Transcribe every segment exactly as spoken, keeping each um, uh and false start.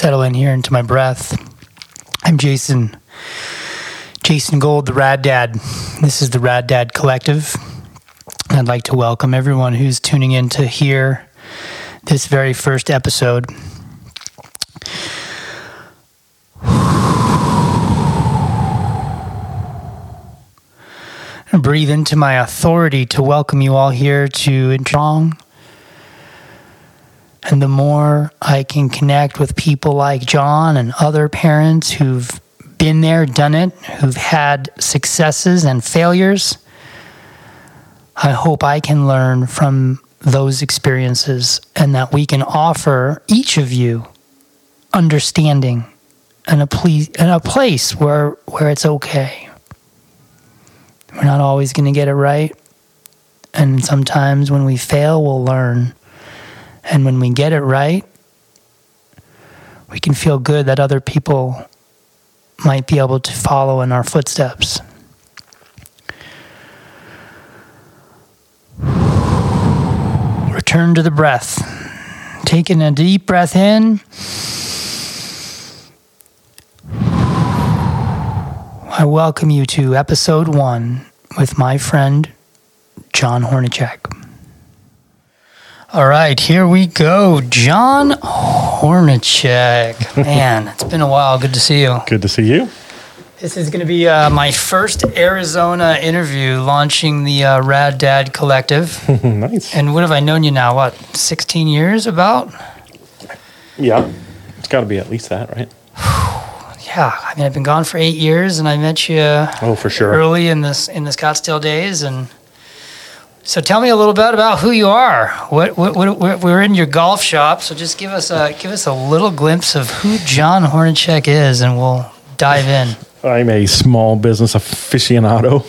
settle in here into my breath. I'm Jason. Jason Gold, the Rad Dad. This is the Rad Dad Collective. I'd like to welcome everyone who's tuning in to hear this very first episode. I breathe into my authority to welcome you all here to Strong. And the more I can connect with people like John and other parents who've been there, done it, who've had successes and failures, I hope I can learn from those experiences and that we can offer each of you understanding and a, ple- and a place where, where it's okay. We're not always going to get it right. And sometimes when we fail, we'll learn. And when we get it right, we can feel good that other people might be able to follow in our footsteps. Return to the breath. Taking a deep breath in. I welcome you to episode one with my friend, John Hornacek. All right, here we go. John Hornacek. Man, it's been a while. Good to see you. Good to see you. This is going to be uh, my first Arizona interview launching the uh, Rad Dad Collective. Nice. And what have I known you now? What, sixteen years about? Yeah, it's got to be at least that, right? Yeah, I mean, I've been gone for eight years, and I met you oh, for sure. early in this in the Scottsdale days. And so tell me a little bit about who you are. What, what, what, we're in your golf shop, so just give us a give us a little glimpse of who John Hornacek is, and we'll dive in. I'm a small business aficionado.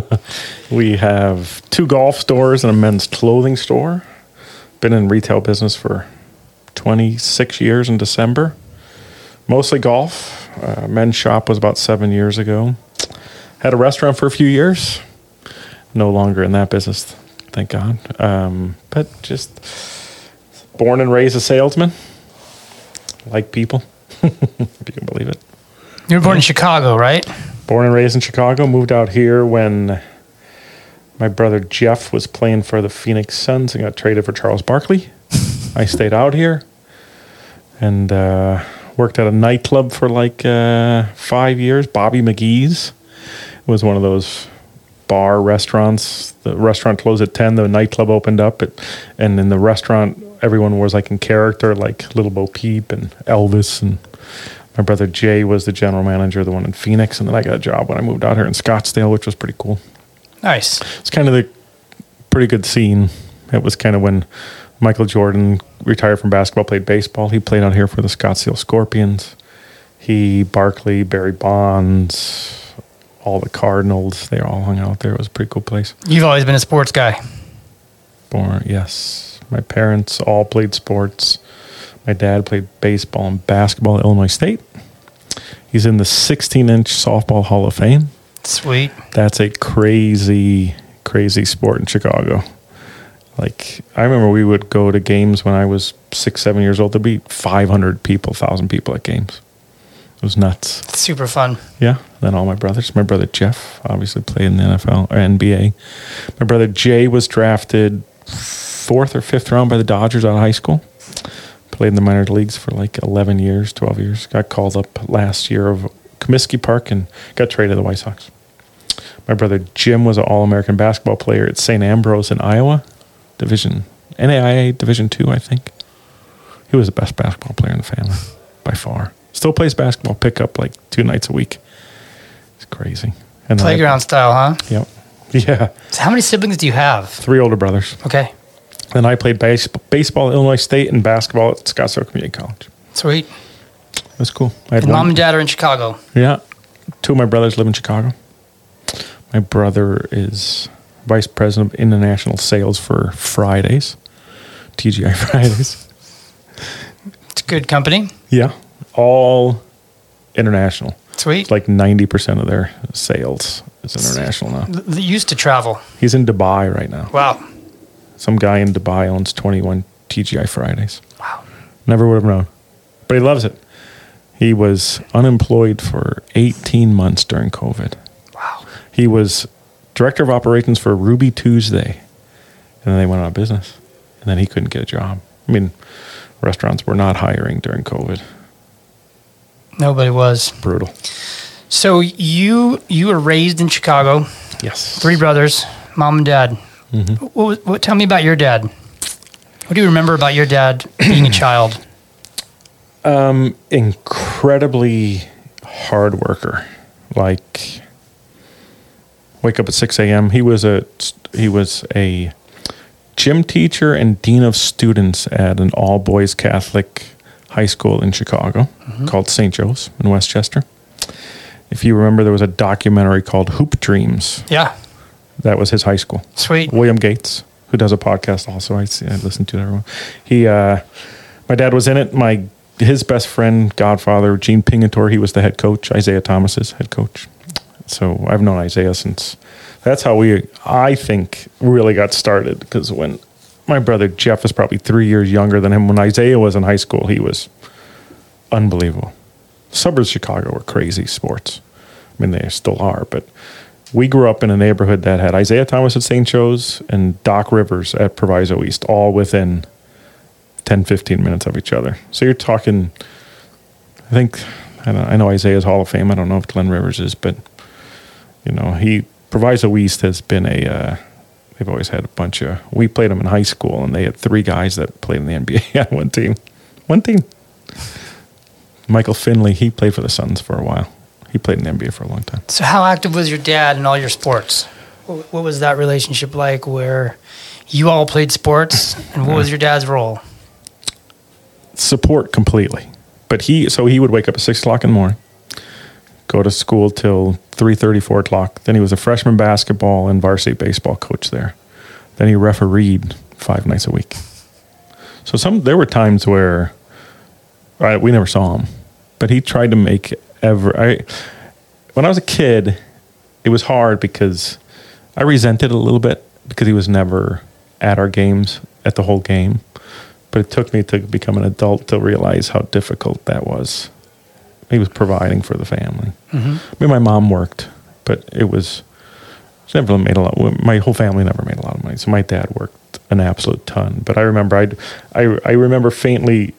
We have two golf stores and a men's clothing store. Been in retail business for twenty-six years in December. Mostly golf. Uh, men's shop was about seven years ago. Had a restaurant for a few years. No longer in that business, thank God. Um, but just born and raised a salesman. Like people, if you can believe it. You were born in Chicago, right? Born and raised in Chicago. Moved out here when my brother Jeff was playing for the Phoenix Suns and got traded for Charles Barkley. I stayed out here and uh, worked at a nightclub for like uh, five years. Bobby McGee's. It was one of those bar restaurants. The restaurant closed at ten. The nightclub opened up. It, and in the restaurant, everyone was like in character, like Little Bo Peep and Elvis. And my brother Jay was the general manager of the one in Phoenix. And then I got a job when I moved out here in Scottsdale, which was pretty cool. Nice. It's kind of the pretty good scene. It was kind of when Michael Jordan retired from basketball, played baseball. He played out here for the Scottsdale Scorpions. He, Barkley, Barry Bonds, all the Cardinals, they all hung out there. It was a pretty cool place. You've always been a sports guy. Born, yes. My parents all played sports. My dad played baseball and basketball at Illinois State. He's in the sixteen-inch softball Hall of Fame. Sweet. That's a crazy, crazy sport in Chicago. Like, I remember we would go to games when I was six, seven years old. There'd be five hundred people, one thousand people at games. It was nuts. It's super fun. Yeah. Then all my brothers. My brother Jeff obviously played in the N F L or N B A. My brother Jay was drafted fourth or fifth round by the Dodgers out of high school. Played in the minor leagues for like eleven years, twelve years. Got called up last year of Comiskey Park and got traded to the White Sox. My brother Jim was an All-American basketball player at Saint Ambrose in Iowa. Division, N A I A Division two, I think. He was the best basketball player in the family, by far. Still plays basketball pickup like two nights a week. It's crazy. And Playground I, style, huh? Yep. Yeah. So how many siblings do you have? Three older brothers. Okay. Then I played base, baseball at Illinois State and basketball at Scottsdale Community College. Sweet. That's cool. I had and one, mom and dad are in Chicago. Yeah. Two of my brothers live in Chicago. My brother is vice president of international sales for Fridays, T G I Fridays. It's a good company. Yeah. All international. Sweet. It's like ninety percent of their sales is international now. They used to travel. He's in Dubai right now. Wow. Some guy in Dubai owns twenty-one T G I Fridays. Wow. Never would have known. But he loves it. He was unemployed for eighteen months during COVID. Wow. He was director of operations for Ruby Tuesday. And then they went out of business. And then he couldn't get a job. I mean, restaurants were not hiring during COVID. Nobody was. Brutal. So you you were raised in Chicago. Yes. Three brothers, mom and dad. Mm-hmm. What, what, tell me about your dad. What do you remember about your dad being a child? Um, incredibly hard worker. Like, wake up at six a.m. He was a he was a gym teacher and dean of students at an all boys Catholic high school in Chicago mm-hmm. called Saint Joe's in Westchester. If you remember, there was a documentary called Hoop Dreams. Yeah, that was his high school. Sweet. William Gates, who does a podcast also. I, I listen to everyone. He, uh, my dad was in it. My his best friend, godfather, Gene Pingatore, he was the head coach. Isaiah Thomas's head coach. So I've known Isaiah since. That's how we, I think, really got started. Because when my brother Jeff was probably three years younger than him, when Isaiah was in high school, he was unbelievable. Suburbs of Chicago were crazy sports. I mean, they still are, but we grew up in a neighborhood that had Isaiah Thomas at Saint Joe's and Doc Rivers at Proviso East, all within ten, fifteen minutes of each other. So you're talking, I think, I, don't, I know Isaiah's Hall of Fame. I don't know if Glenn Rivers is, but, you know, he, Proviso East has been a, uh, they've always had a bunch of, we played them in high school, and they had three guys that played in the N B A on one team. One team. Michael Finley, he played for the Suns for a while. He played in the N B A for a long time. So how active was your dad in all your sports? What was that relationship like where you all played sports, and what was your dad's role? Support completely. But he, so he would wake up at six o'clock in the morning, go to school till three thirty, four o'clock. Then he was a freshman basketball and varsity baseball coach there. Then he refereed five nights a week. So some there were times where I, we never saw him, but he tried to make every. I, when I was a kid, it was hard because I resented it a little bit because he was never at our games at the whole game. But it took me to become an adult to realize how difficult that was. He was providing for the family. Mm-hmm. I mean, my mom worked, but it was, she never made a lot. My whole family never made a lot of money. So my dad worked an absolute ton. But I remember, I'd, I I remember faintly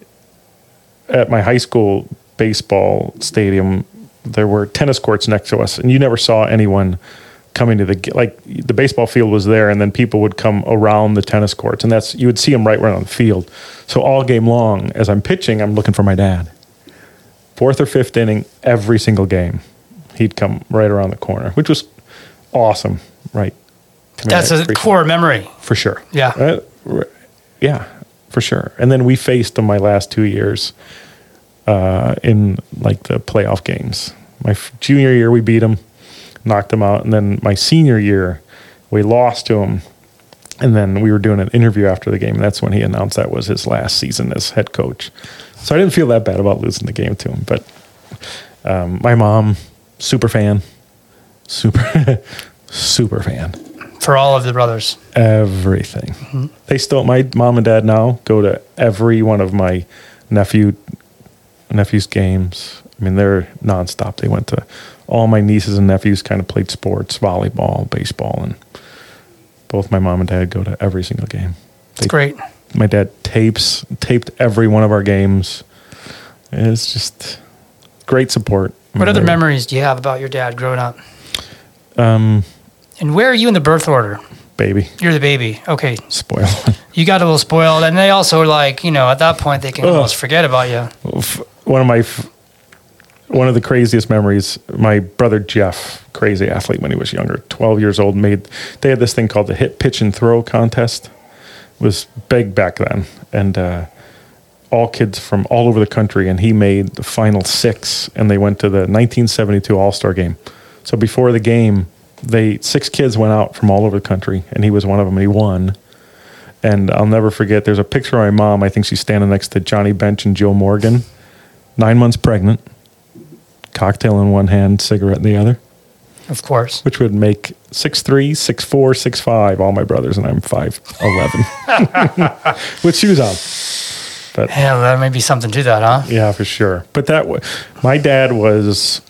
at my high school baseball stadium, there were tennis courts next to us, and you never saw anyone coming to the, like the baseball field was there, and then people would come around the tennis courts, and that's, you would see them right around the field. So all game long, as I'm pitching, I'm looking for my dad. Fourth or fifth inning, every single game, he'd come right around the corner, which was awesome, right? I mean, that's a core memory. For sure. Yeah. Uh, yeah, for sure. And then we faced him my last two years uh, in like the playoff games. My f- junior year, we beat him, knocked him out. And then my senior year, we lost to him. And then we were doing an interview after the game, and that's when he announced that was his last season as head coach. So I didn't feel that bad about losing the game to him. But um, my mom, super fan, super, super fan. For all of the brothers. Everything. Mm-hmm. They still, my mom and dad now go to every one of my nephew nephew's games. I mean, they're nonstop. They went to, all my nieces and nephews kind of played sports, volleyball, baseball, and both my mom and dad go to every single game. That's great. My dad tapes, taped every one of our games. It's just great support. What I mean, other memories do you have about your dad growing up? Um, and where are you in the birth order? Baby. You're the baby. Okay. Spoiled. You got a little spoiled, and they also were like, you know, at that point they can Ugh. almost forget about you. One of my, one of the craziest memories, my brother Jeff, crazy athlete when he was younger, twelve years old, made, they had this thing called the hit, pitch, and throw contest. It was big back then. And uh, all kids from all over the country, and he made the final six, and they went to the nineteen seventy-two All-Star game. So before the game, they six kids went out from all over the country, and he was one of them, and he won. And I'll never forget, there's a picture of my mom. I think she's standing next to Johnny Bench and Joe Morgan, nine months pregnant, cocktail in one hand, cigarette in the other. Of course. Which would make six three, six four, six five, all my brothers, and I'm five eleven. With shoes on. But Yeah, there may be something to that, huh? yeah, for sure. But that w- my dad was.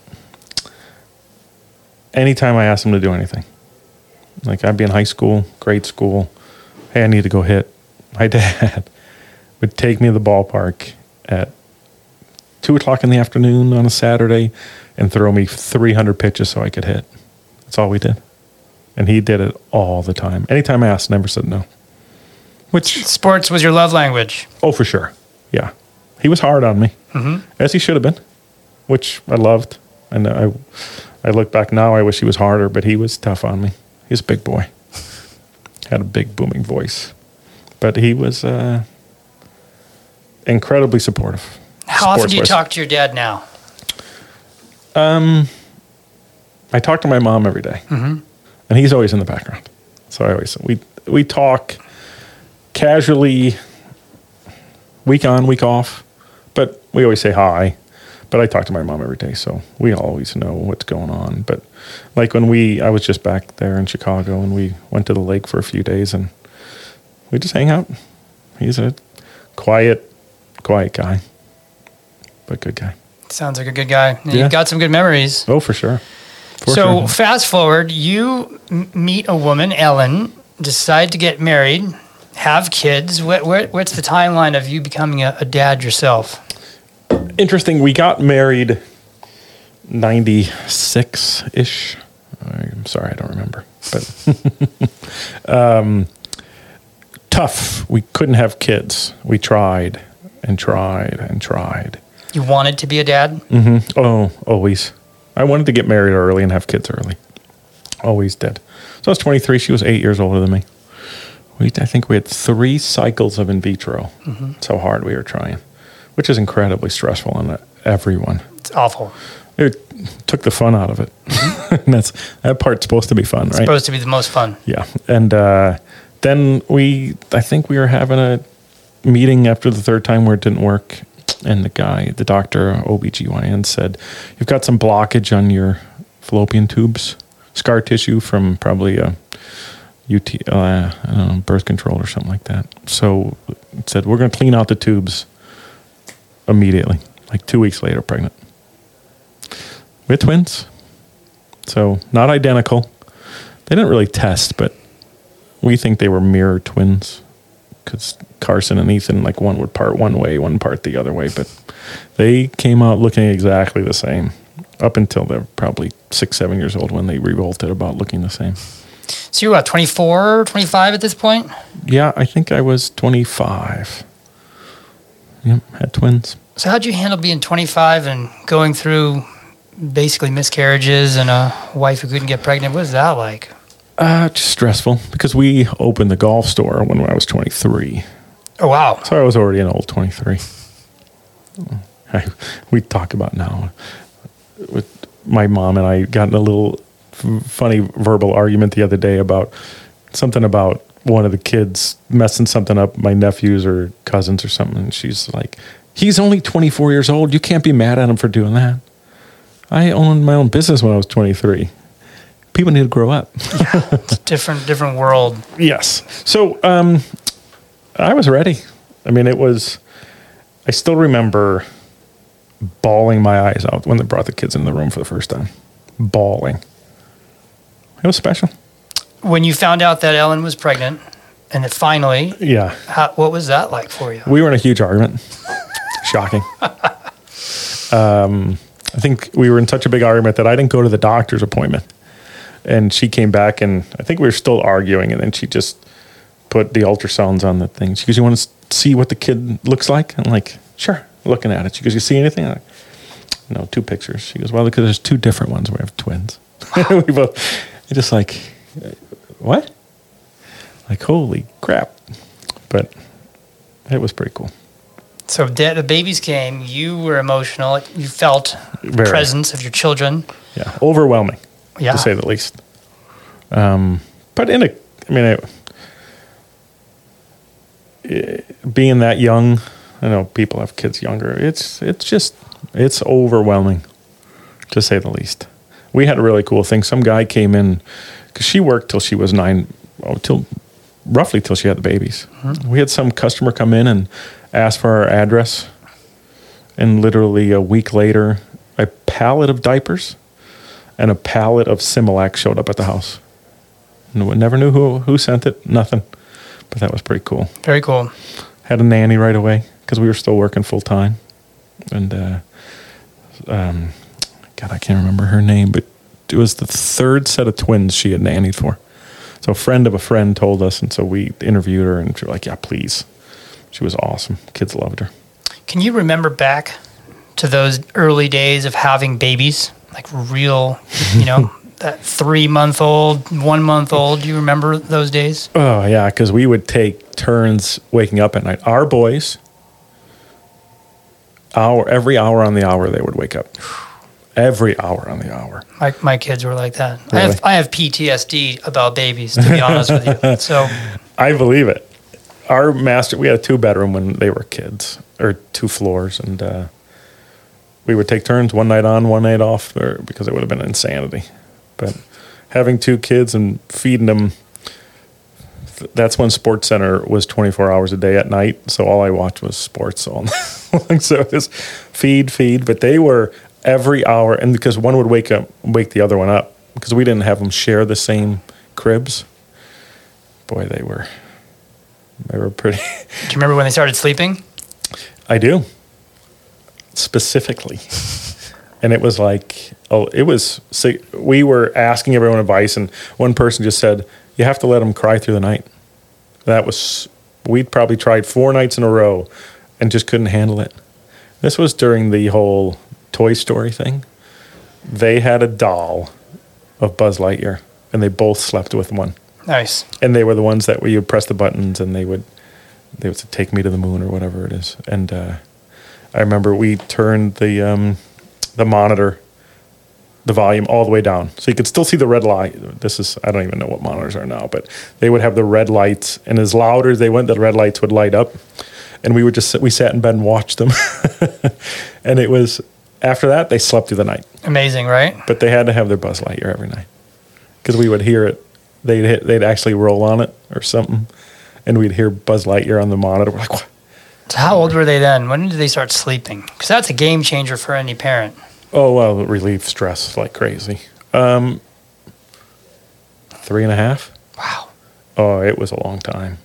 Anytime I asked him to do anything, like I'd be in high school, grade school, hey, I need to go hit. My dad would take me to the ballpark at two o'clock in the afternoon on a Saturday and throw me three hundred pitches so I could hit. That's all we did. And he did it all the time. Anytime I asked, never said no. Which, Sports was your love language. oh, for sure. Yeah. He was hard on me, mm-hmm. as he should have been, which I loved. And I, I look back now, I wish he was harder, but he was tough on me. He's a big boy. Had a big booming voice. But he was uh, incredibly supportive. How often do you sports-wise. talk to your dad now? I talk to my mom every day. Mm-hmm. And he's always in the background. So I always, we, we talk casually, week on, week off, but we always say hi. But I talk to my mom every day, so we always know what's going on. But like when we, I was just back there in Chicago, and we went to the lake for a few days, and we just hang out. He's a quiet, quiet guy, but good guy. Sounds like a good guy. Yeah. You've got some good memories. Oh, for sure. For so sure. fast forward, you m- meet a woman, Ellen, decide to get married, have kids. What, what, what's the timeline of you becoming a, a dad yourself? Interesting. We got married ninety-six-ish. I'm sorry, I don't remember. But um, tough. We couldn't have kids. We tried and tried and tried. You wanted to be a dad? Mm-hmm. Oh, always. I wanted to get married early and have kids early. Always did. So I was twenty-three. She was eight years older than me. We, I think we had three cycles of in vitro. Mm-hmm. That's how hard we were trying, which is incredibly stressful on everyone. It's awful. It took the fun out of it. And that's that part's supposed to be fun, It's right? supposed to be the most fun. Yeah. And uh, then we, I think we were having a meeting after the third time where it didn't work. And the guy, the doctor, O B G Y N, said, you've got some blockage on your fallopian tubes, scar tissue from probably a U T, uh, I don't know, birth control or something like that. So it said, we're going to clean out the tubes immediately. Like two weeks later, pregnant. We had twins. So not identical. They didn't really test, but we think they were mirror twins. Because Carson and Ethan, like one would part one way, one part the other way. But they came out looking exactly the same up until they're probably six, seven years old when they revolted about looking the same. So you're what, twenty-four, twenty-five at this point? Yeah, I think I was twenty-five. Yep, had twins. So how'd you handle being twenty-five and going through basically miscarriages and a wife who couldn't get pregnant? What was that like? Uh, just stressful because we opened the golf store when I was twenty-three. Oh, wow. So I was already an old twenty-three. I, we talk about now. With my mom and I got in a little f- funny verbal argument the other day about something about one of the kids messing something up, my nephews or cousins or something. And she's like, he's only twenty-four years old. You can't be mad at him for doing that. I owned my own business when I was twenty-three. People need to grow up. Yeah, it's a different, different world. Yes. So um, I was ready. I mean, it was, I still remember bawling my eyes out when they brought the kids in the room for the first time. Bawling. It was special. When you found out that Ellen was pregnant and that finally, Yeah. how, what was that like for you? We were in a huge argument. Shocking. um, I think we were in such a big argument that I didn't go to the doctor's appointment. And she came back, and I think we were still arguing, and then she just put the ultrasounds on the thing. She goes, you want to see what the kid looks like? I'm like, sure, looking at it. She goes, you see anything? I'm like, no, two pictures. She goes, well, because there's two different ones. We have twins. Wow. We both, just like, what? Like, holy crap. But it was pretty cool. So de- the babies came, you were emotional, you felt the Very. presence of your children. Yeah, overwhelming. Yeah. To say the least. Um, but in a, I mean, it, it, being that young, I know people have kids younger. It's it's just it's overwhelming, to say the least. We had a really cool thing. Some guy came in because she worked till she was nine, oh, till roughly till she had the babies. Mm-hmm. We had some customer come in and asked for our address, and literally a week later, a pallet of diapers and a pallet of Similac showed up at the house. No one never knew who, who sent it, nothing. But that was pretty cool. Very cool. Had a nanny right away because we were still working full time. And, uh, um, God, I can't remember her name, but it was the third set of twins she had nannied for. So a friend of a friend told us, and so we interviewed her, and she was like, yeah, please. She was awesome. Kids loved her. Can you remember back to those early days of having babies? Like real, you know, that three-month-old, one-month-old. Do you remember those days? Oh, yeah, because we would take turns waking up at night. Our boys, hour every hour on the hour, they would wake up. Every hour on the hour. My my kids were like that. Really? I have I have P T S D about babies, to be honest with you. So I believe it. Our master, we had a two-bedroom when they were kids, or two floors, and uh, we would take turns, one night on, one night off, or, because it would have been insanity. But having two kids and feeding them, that's when Sports Center was twenty-four hours a day at night, so all I watched was sports all night long. So it was feed, feed, but they were every hour, and because one would wake up, wake the other one up, because we didn't have them share the same cribs. Boy, they were, they were pretty. do you remember when they started sleeping? I do, specifically, and it was like, oh, it was. We were asking everyone advice, and one person just said, "You have to let them cry through the night." That was, we'd probably tried four nights in a row, and just couldn't handle it. This was during the whole Toy Story thing. They had a doll of Buzz Lightyear, and they both slept with one. Nice. And they were the ones that where you press the buttons, and they would they would say, "Take me to the moon," or whatever it is. And uh, I remember we turned the um, the monitor, the volume all the way down, so you could still see the red light. This is, I don't even know what monitors are now, but they would have the red lights, and as louder as they went, the red lights would light up, and we would just sit, we sat in bed and watched them. And it was. After that, they slept through the night. Amazing, right? But they had to have their Buzz Lightyear every night because we would hear it. They'd hit, they'd actually roll on it or something, and we'd hear Buzz Lightyear on the monitor. We're like, what? So how old were they then? When did they start sleeping? Because that's a game changer for any parent. Oh, well, it relieved stress like crazy. Um, three and a half. Wow. Oh, it was a long time.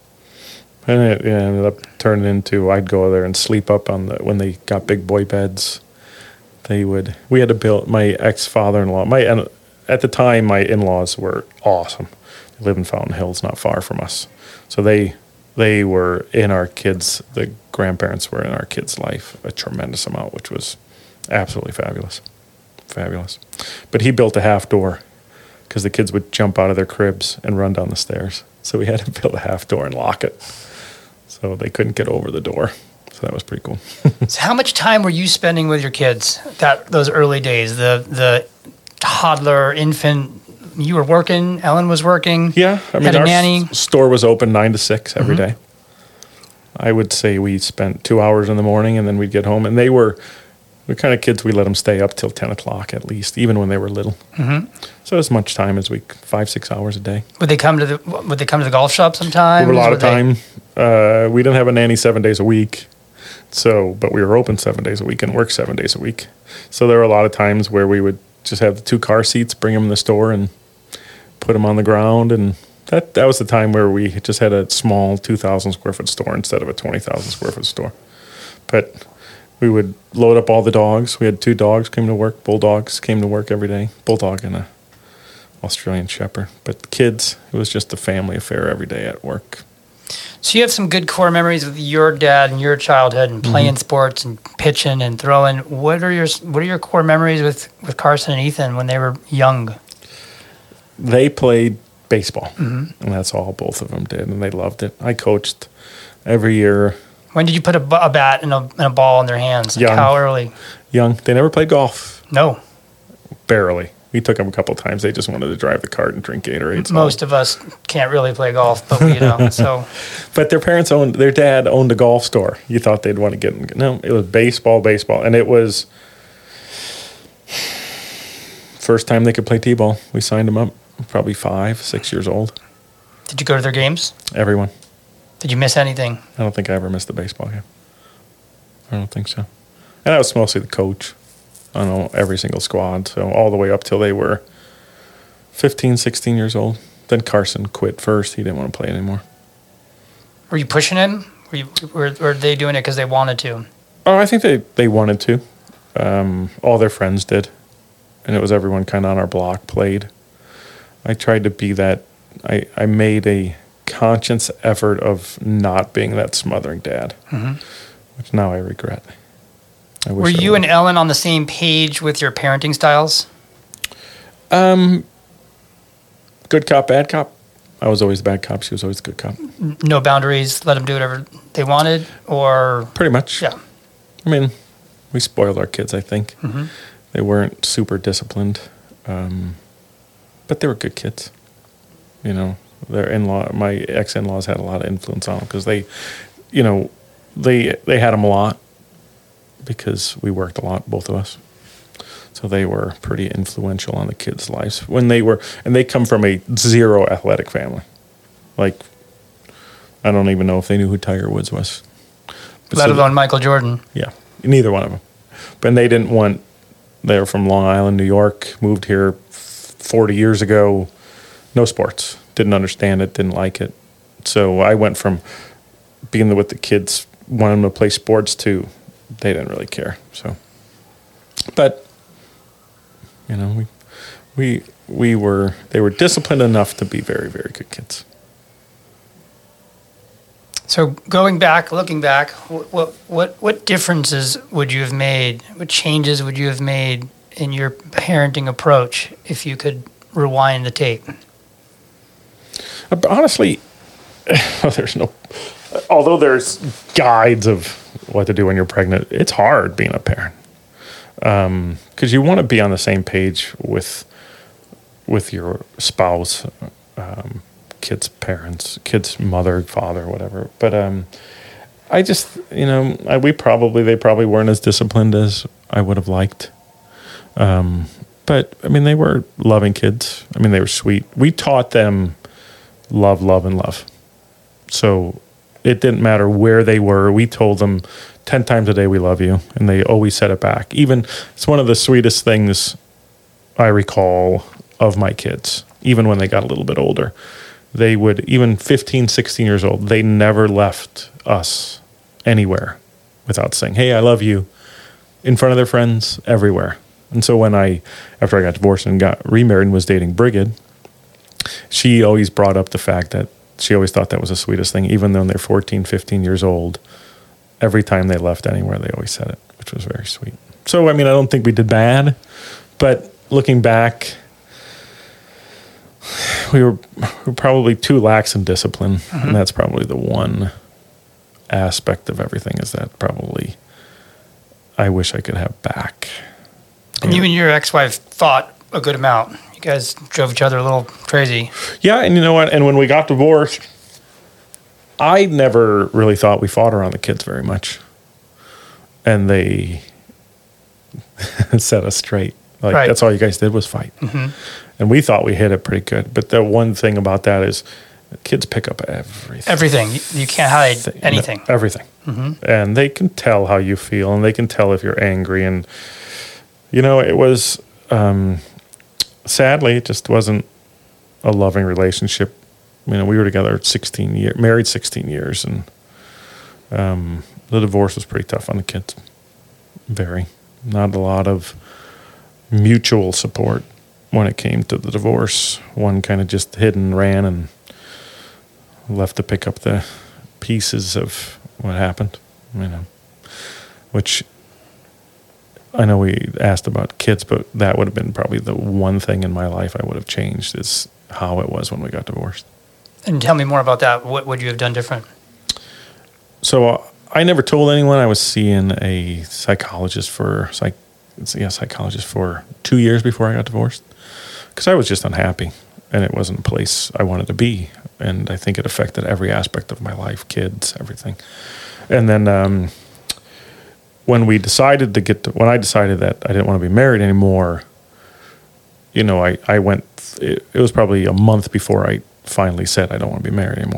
And it, it ended up turning into, I'd go there and sleep up on the, when they got big boy beds. They would, we had to build, my ex-father-in-law, my, and at the time, my in-laws were awesome. They live in Fountain Hills, not far from us. So they, they were in our kids, the grandparents were in our kids' life a tremendous amount, which was absolutely fabulous. Fabulous. But he built a half door because the kids would jump out of their cribs and run down the stairs. So we had to build a half door and lock it. So they couldn't get over the door. So that was pretty cool. So how much time were you spending with your kids that those early days? The the toddler, infant, you were working, Ellen was working. Yeah, I mean, had a our nanny. s- store was open nine to six every Mm-hmm. day. I would say we spent two hours in the morning, and then we'd get home. And they were the kind of kids we let them stay up till ten o'clock at least, even when they were little. Mm-hmm. So as much time as we, five six hours a day. Would they come to the Would they come to the golf shop sometimes? Over a lot Would of they- time. Uh, we didn't have a nanny seven days a week. So, but we were open seven days a week and worked seven days a week. So there were a lot of times where we would just have the two car seats, bring them in the store, and put them on the ground. And that that was the time where we just had a small two thousand square foot store instead of a twenty thousand square foot store. But we would load up all the dogs. We had two dogs came to work. Bulldogs came to work every day. Bulldog and a Australian Shepherd. But the kids, it was just a family affair every day at work. So you have some good core memories with your dad and your childhood and playing Mm-hmm. sports and pitching and throwing. What are your What are your core memories with, with Carson and Ethan when they were young? They played baseball, Mm-hmm. and that's all both of them did, and they loved it. I coached every year. When did you put a, bu- a bat and a, and a ball in their hands? Like Young. how early? Young, they never played golf, No. barely. We took them a couple times. They just wanted to drive the cart and drink Gatorade. Most of us can't really play golf, but we, you know, so But their parents owned, their dad owned a golf store. You thought they'd want to get in. No, it was baseball, baseball. And it was first time they could play T-ball. We signed them up, probably five, six years old. did you go to their games? Everyone. Did you miss anything? I don't think I ever missed a baseball game. I don't think so. And I was mostly the coach on all, every single squad, so all the way up till they were fifteen, sixteen years old. Then Carson quit first. He didn't want to play anymore. Were you pushing him? Were, you, were, were they doing it because they wanted to? Oh, I think they, they wanted to. Um, all their friends did. And it was everyone kind of on our block played. I tried to be that. I, I made a conscious effort of not being that smothering dad, mm-hmm. which now I regret. I wish Were I you would. and Ellen on the same page with your parenting styles? Um, good cop, bad cop. I was always the bad cop. She was always the good cop. No boundaries, let them do whatever they wanted, or? Pretty much. Yeah. I mean, we spoiled our kids, I think. Mm-hmm. They weren't super disciplined, um, but they were good kids. You know, their in-law, my ex-in-laws had a lot of influence on them because they, you know, they they had them a lot because we worked a lot, both of us. So they were pretty influential on the kids' lives when they were, and they come from a zero athletic family. Like, I don't even know if they knew who Tiger Woods was. But Let so alone Michael Jordan. Yeah, neither one of them. But they didn't want, they were from Long Island, New York, moved here forty years ago, no sports, didn't understand it, didn't like it. So I went from being with the kids, wanting them to play sports to they didn't really care. So, but you know, we we we were they were disciplined enough to be very, very good kids. So going back, looking back, what what what differences would you have made? What changes would you have made in your parenting approach if you could rewind the tape? Uh, honestly, there's no. Although there's guides of what to do when you're pregnant, it's hard being a parent because um, you want to be on the same page with with your spouse, um, kids' parents, kids' mother, father, whatever. But um, I just, you know, I, we probably they probably weren't as disciplined as I would have liked. Um, but I mean, they were loving kids. I mean, they were sweet. We taught them love, love, and love. So it didn't matter where they were. We told them ten times a day, we love you. And they always said it back. Even, it's one of the sweetest things I recall of my kids, even when they got a little bit older. They would, even fifteen, sixteen years old, they never left us anywhere without saying, hey, I love you, in front of their friends, everywhere. And so when I, after I got divorced and got remarried and was dating Brigid, she always brought up the fact that she always thought that was the sweetest thing, even though they're fourteen, fifteen years old. Every time they left anywhere, they always said it, which was very sweet. So, I mean, I don't think we did bad, but looking back, we were, we were probably too lax in discipline, mm-hmm. and that's probably the one aspect of everything is that probably I wish I could have back. And you and your ex-wife fought a good amount. You guys drove each other a little crazy. Yeah, and you know what? And when we got divorced, I never really thought we fought around the kids very much. And they set us straight. Like, right. That's all you guys did was fight. Mm-hmm. And we thought we hit it pretty good. But the one thing about that is kids pick up everything. Everything. You can't hide Th- anything. No, everything. Mm-hmm. And they can tell how you feel, and they can tell if you're angry. And, you know, it was... Um, sadly, it just wasn't a loving relationship. You know, we were together sixteen years, married sixteen years, and um, the divorce was pretty tough on the kids. Very. Not a lot of mutual support when it came to the divorce. One kind of just hid and ran and left to pick up the pieces of what happened, you know, which... I know we asked about kids, but that would have been probably the one thing in my life I would have changed is how it was when we got divorced. And tell me more about that. What would you have done different? So uh, I never told anyone I was seeing a psychologist for psych, yeah, psychologist for two years before I got divorced because I was just unhappy and it wasn't a place I wanted to be. And I think it affected every aspect of my life, kids, everything. And then... Um, When we decided to get to, when I decided that I didn't want to be married anymore, you know, I, I went, it, it was probably a month before I finally said I don't want to be married anymore.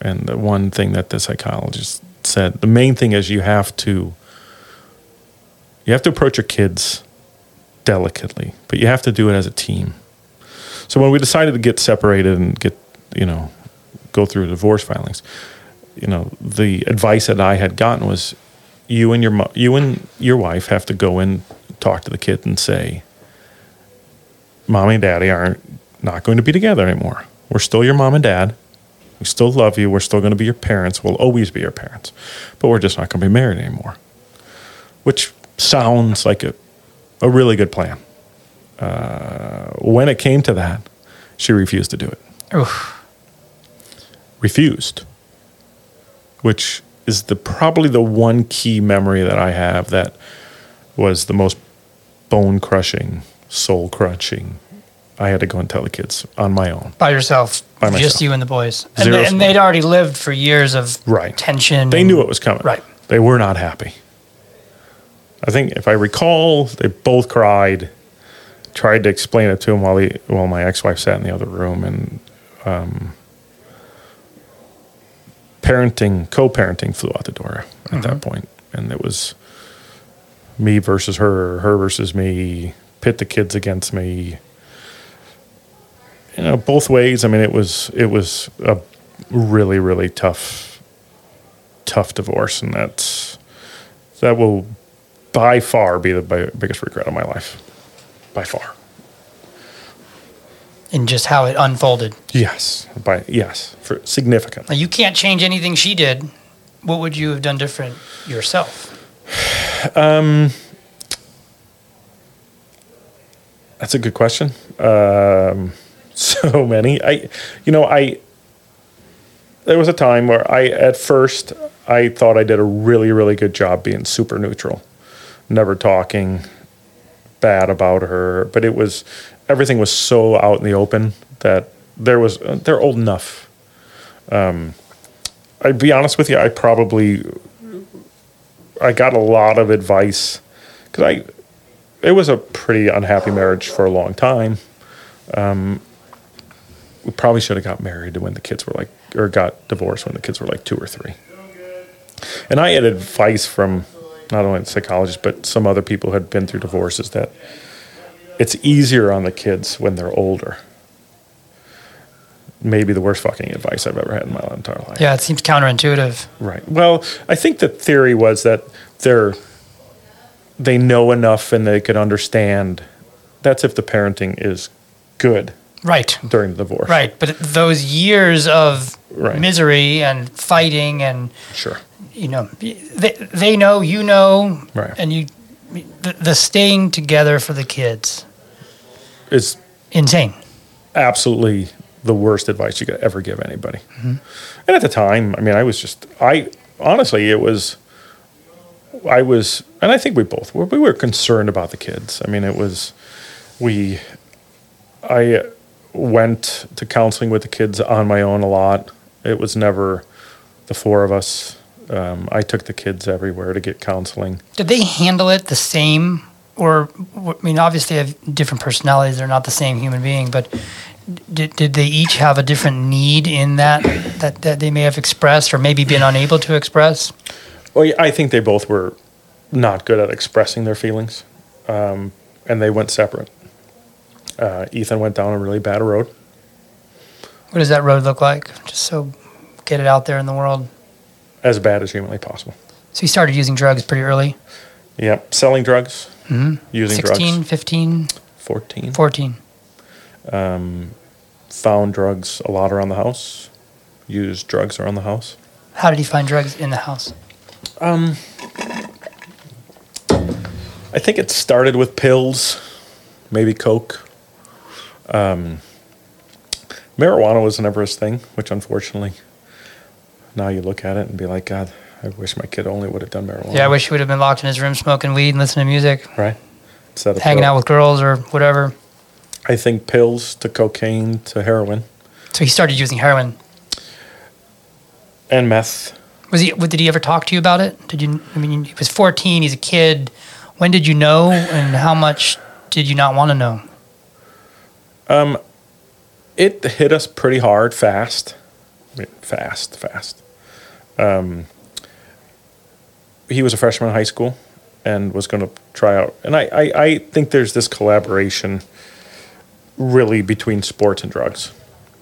And the one thing that the psychologist said, the main thing is you have to you have to approach your kids delicately, but you have to do it as a team. So when we decided to get separated and get, you know, go through divorce filings, you know, the advice that I had gotten was, you and your mo- you and your wife have to go in, talk to the kid, and say, "Mommy and Daddy aren't not going to be together anymore. We're still your mom and dad. We still love you. We're still going to be your parents. We'll always be your parents, but we're just not going to be married anymore." Which sounds like a a really good plan. Uh, when it came to that, she refused to do it. Oof. Refused. Which is the probably the one key memory that I have that was the most bone-crushing, soul-crushing. I had to go and tell the kids on my own. By yourself. By myself. Just you and the boys. And, Zero they, and they'd already lived for years of Right. tension. They and, knew it was coming. Right. They were not happy. I think if I recall, they both cried, tried to explain it to him while, he, while my ex-wife sat in the other room. And um, parenting, co-parenting flew out the door at mm-hmm. that point. And it was me versus her, her versus me, pit the kids against me. You know, both ways. I mean, it was it was a really, really tough, tough divorce. And that's, that will by far be the biggest regret of my life. By far. And just how it unfolded. Yes. By yes. For significantly. You can't change anything she did. What would you have done different yourself? Um, that's a good question. Um, so many. I, you know, I, there was a time where I, at first, I thought I did a really, really good job being super neutral, never talking bad about her. But it was, everything was so out in the open that there was, they're old enough. Um, I'd be honest with you, I probably, I got a lot of advice because I, it was a pretty unhappy marriage for a long time. Um, we probably should have got married when the kids were like, or got divorced when the kids were like two or three. And I had advice from not only psychologists, but some other people who had been through divorces that it's easier on the kids when they're older. Maybe the worst fucking advice I've ever had in my entire life. Yeah, it seems counterintuitive. Right. Well, I think the theory was that they're they know enough and they could understand. That's if the parenting is good. Right. During the divorce. Right. But those years of right. misery and fighting and sure, you know, they they know, you know, right. and you the, the staying together for the kids is insane. Absolutely. The worst advice you could ever give anybody. Mm-hmm. And at the time, I mean, I was just, I, honestly, it was, I was, and I think we both were, we were concerned about the kids. I mean, it was, we, I went to counseling with the kids on my own a lot. It was never the four of us. Um, I took the kids everywhere to get counseling. Did they handle it the same? Or, I mean, obviously they have different personalities. They're not the same human being, but Did did they each have a different need in that, that that they may have expressed or maybe been unable to express? Well, yeah, I think they both were not good at expressing their feelings, um, and they went separate. Uh, Ethan went down a really bad road. What does that road look like? Just so get it out there in the world. As bad as humanly possible. So he started using drugs pretty early? Yep. Selling drugs. Mm-hmm. Using sixteen, drugs. fifteen? fourteen. fourteen. Um, found drugs a lot around the house. Used drugs around the house. How did he find drugs in the house? Um, I think it started with pills, maybe coke. Um, marijuana was never his thing, which unfortunately, now you look at it and be like, God, I wish my kid only would have done marijuana. Yeah, I wish he would have been locked in his room smoking weed and listening to music. Right. Instead of hanging pill. out with girls or whatever. I think pills to cocaine to heroin. So he started using heroin. And meth. Was he? Did he ever talk to you about it? Did you? I mean, he was fourteen. He's a kid. When did you know, and how much did you not want to know? Um, it hit us pretty hard, fast. I mean, fast, fast. Um, he was a freshman in high school and was going to try out. And I, I, I think there's this collaboration really between sports and drugs.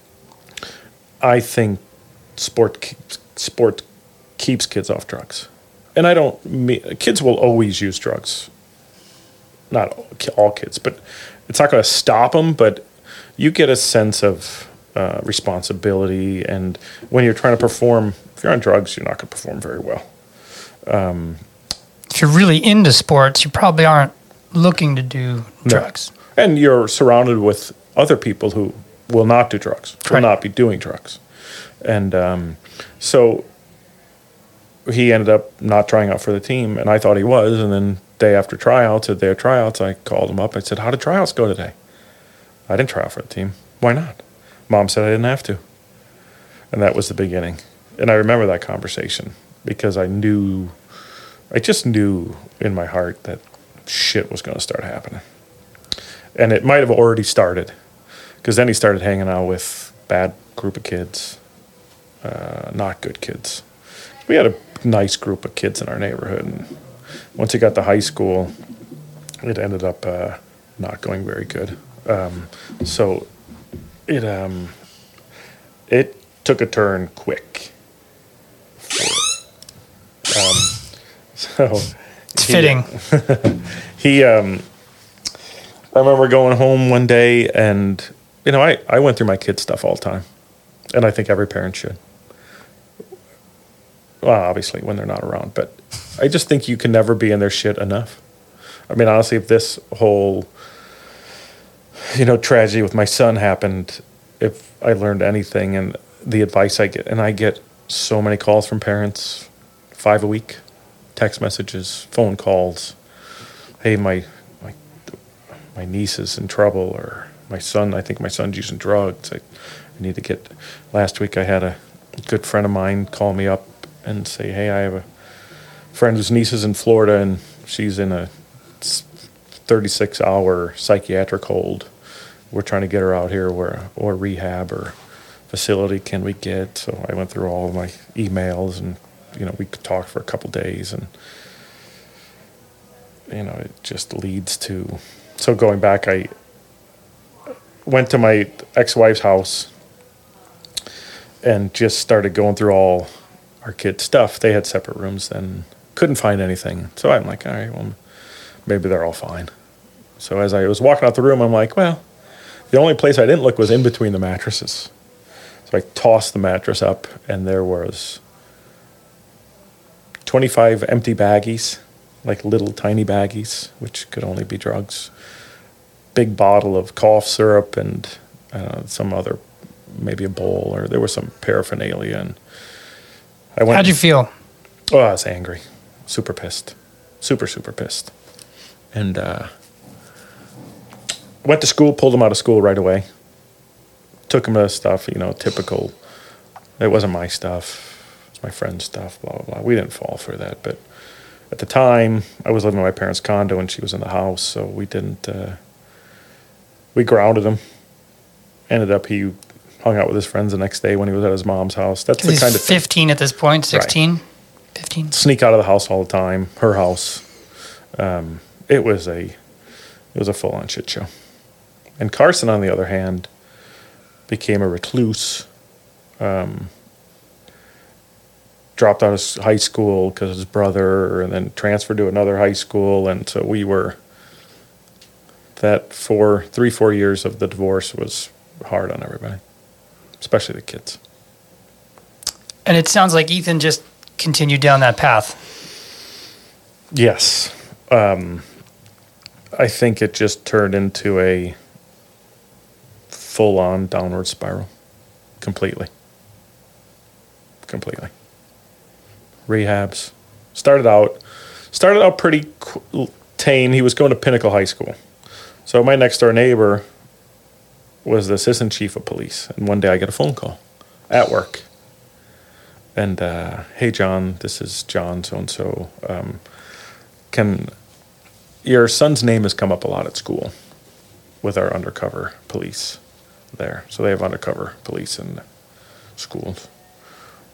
I think sport keeps, sport keeps kids off drugs. And I don't mean, kids will always use drugs. Not all kids, but it's not going to stop them, but you get a sense of uh, responsibility. And when you're trying to perform, if you're on drugs, you're not going to perform very well. Um, if you're really into sports, you probably aren't looking to do drugs. No. And you're surrounded with other people who will not do drugs, will right. not be doing drugs. And um, so he ended up not trying out for the team, and I thought he was. And then day after tryouts, at their tryouts, I called him up. I said, how did tryouts go today? I didn't try out for the team. Why not? Mom said I didn't have to. And that was the beginning. And I remember that conversation because I knew, I just knew in my heart that shit was going to start happening. And it might have already started because then he started hanging out with bad group of kids, uh, not good kids. We had a nice group of kids in our neighborhood. And once he got to high school, it ended up uh, not going very good. Um, so it um, it took a turn quick. Um, so it's he, fitting. he, um, I remember going home one day, and you know, I, I went through my kids' stuff all the time, and I think every parent should. Well, obviously when they're not around, but I just think you can never be in their shit enough. I mean, honestly, if this whole, you know, tragedy with my son happened, if I learned anything and the advice I get, and I get so many calls from parents, five a week, text messages, phone calls. Hey, my my my niece is in trouble, or my son, I think my son's using drugs. I, I need to get, last week I had a good friend of mine call me up and say, hey, I have a friend whose niece is in Florida and she's in a thirty-six hour psychiatric hold. We're trying to get her out here where, or rehab or facility can we get? So I went through all of my emails and, you know, we could talk for a couple days and, you know, it just leads to, so going back, I went to my ex-wife's house and just started going through all our kids' stuff. They had separate rooms then. Couldn't find anything. So I'm like, all right, well, maybe they're all fine. So as I was walking out the room, I'm like, well, the only place I didn't look was in between the mattresses. So I tossed the mattress up, and there was twenty-five empty baggies, like little tiny baggies, which could only be drugs. Big bottle of cough syrup and uh, some other, maybe a bowl, or there was some paraphernalia. And I went. How'd you feel? Oh, I was angry, super pissed, super super pissed, and uh, went to school. Pulled him out of school right away. Took him to stuff, you know, typical. It wasn't my stuff. It was my friend's stuff. Blah blah blah. We didn't fall for that, but at the time, I was living in my parents' condo, and she was in the house, so we didn't. Uh, we grounded him. Ended up he. Hung out with his friends the next day when he was at his mom's house. That's the he's kind of fifteen thing. At this point, sixteen, right. fifteen. Sneak out of the house all the time. Her house. Um, it was a, it was a full-on shit show. And Carson, on the other hand, became a recluse. Um, dropped out of high school because of his brother, and then transferred to another high school, and so we were. That four, three, four years of the divorce was hard on everybody. Especially the kids. And it sounds like Ethan just continued down that path. Yes. Um, I think it just turned into a full-on downward spiral. Completely. Completely. Rehabs. Started out, started out pretty tame. He was going to Pinnacle High School. So my next-door neighbor was the assistant chief of police. And one day I get a phone call at work. And, uh, hey, John, this is John so-and-so. Um, can, your son's name has come up a lot at school with our undercover police there. So they have undercover police in schools.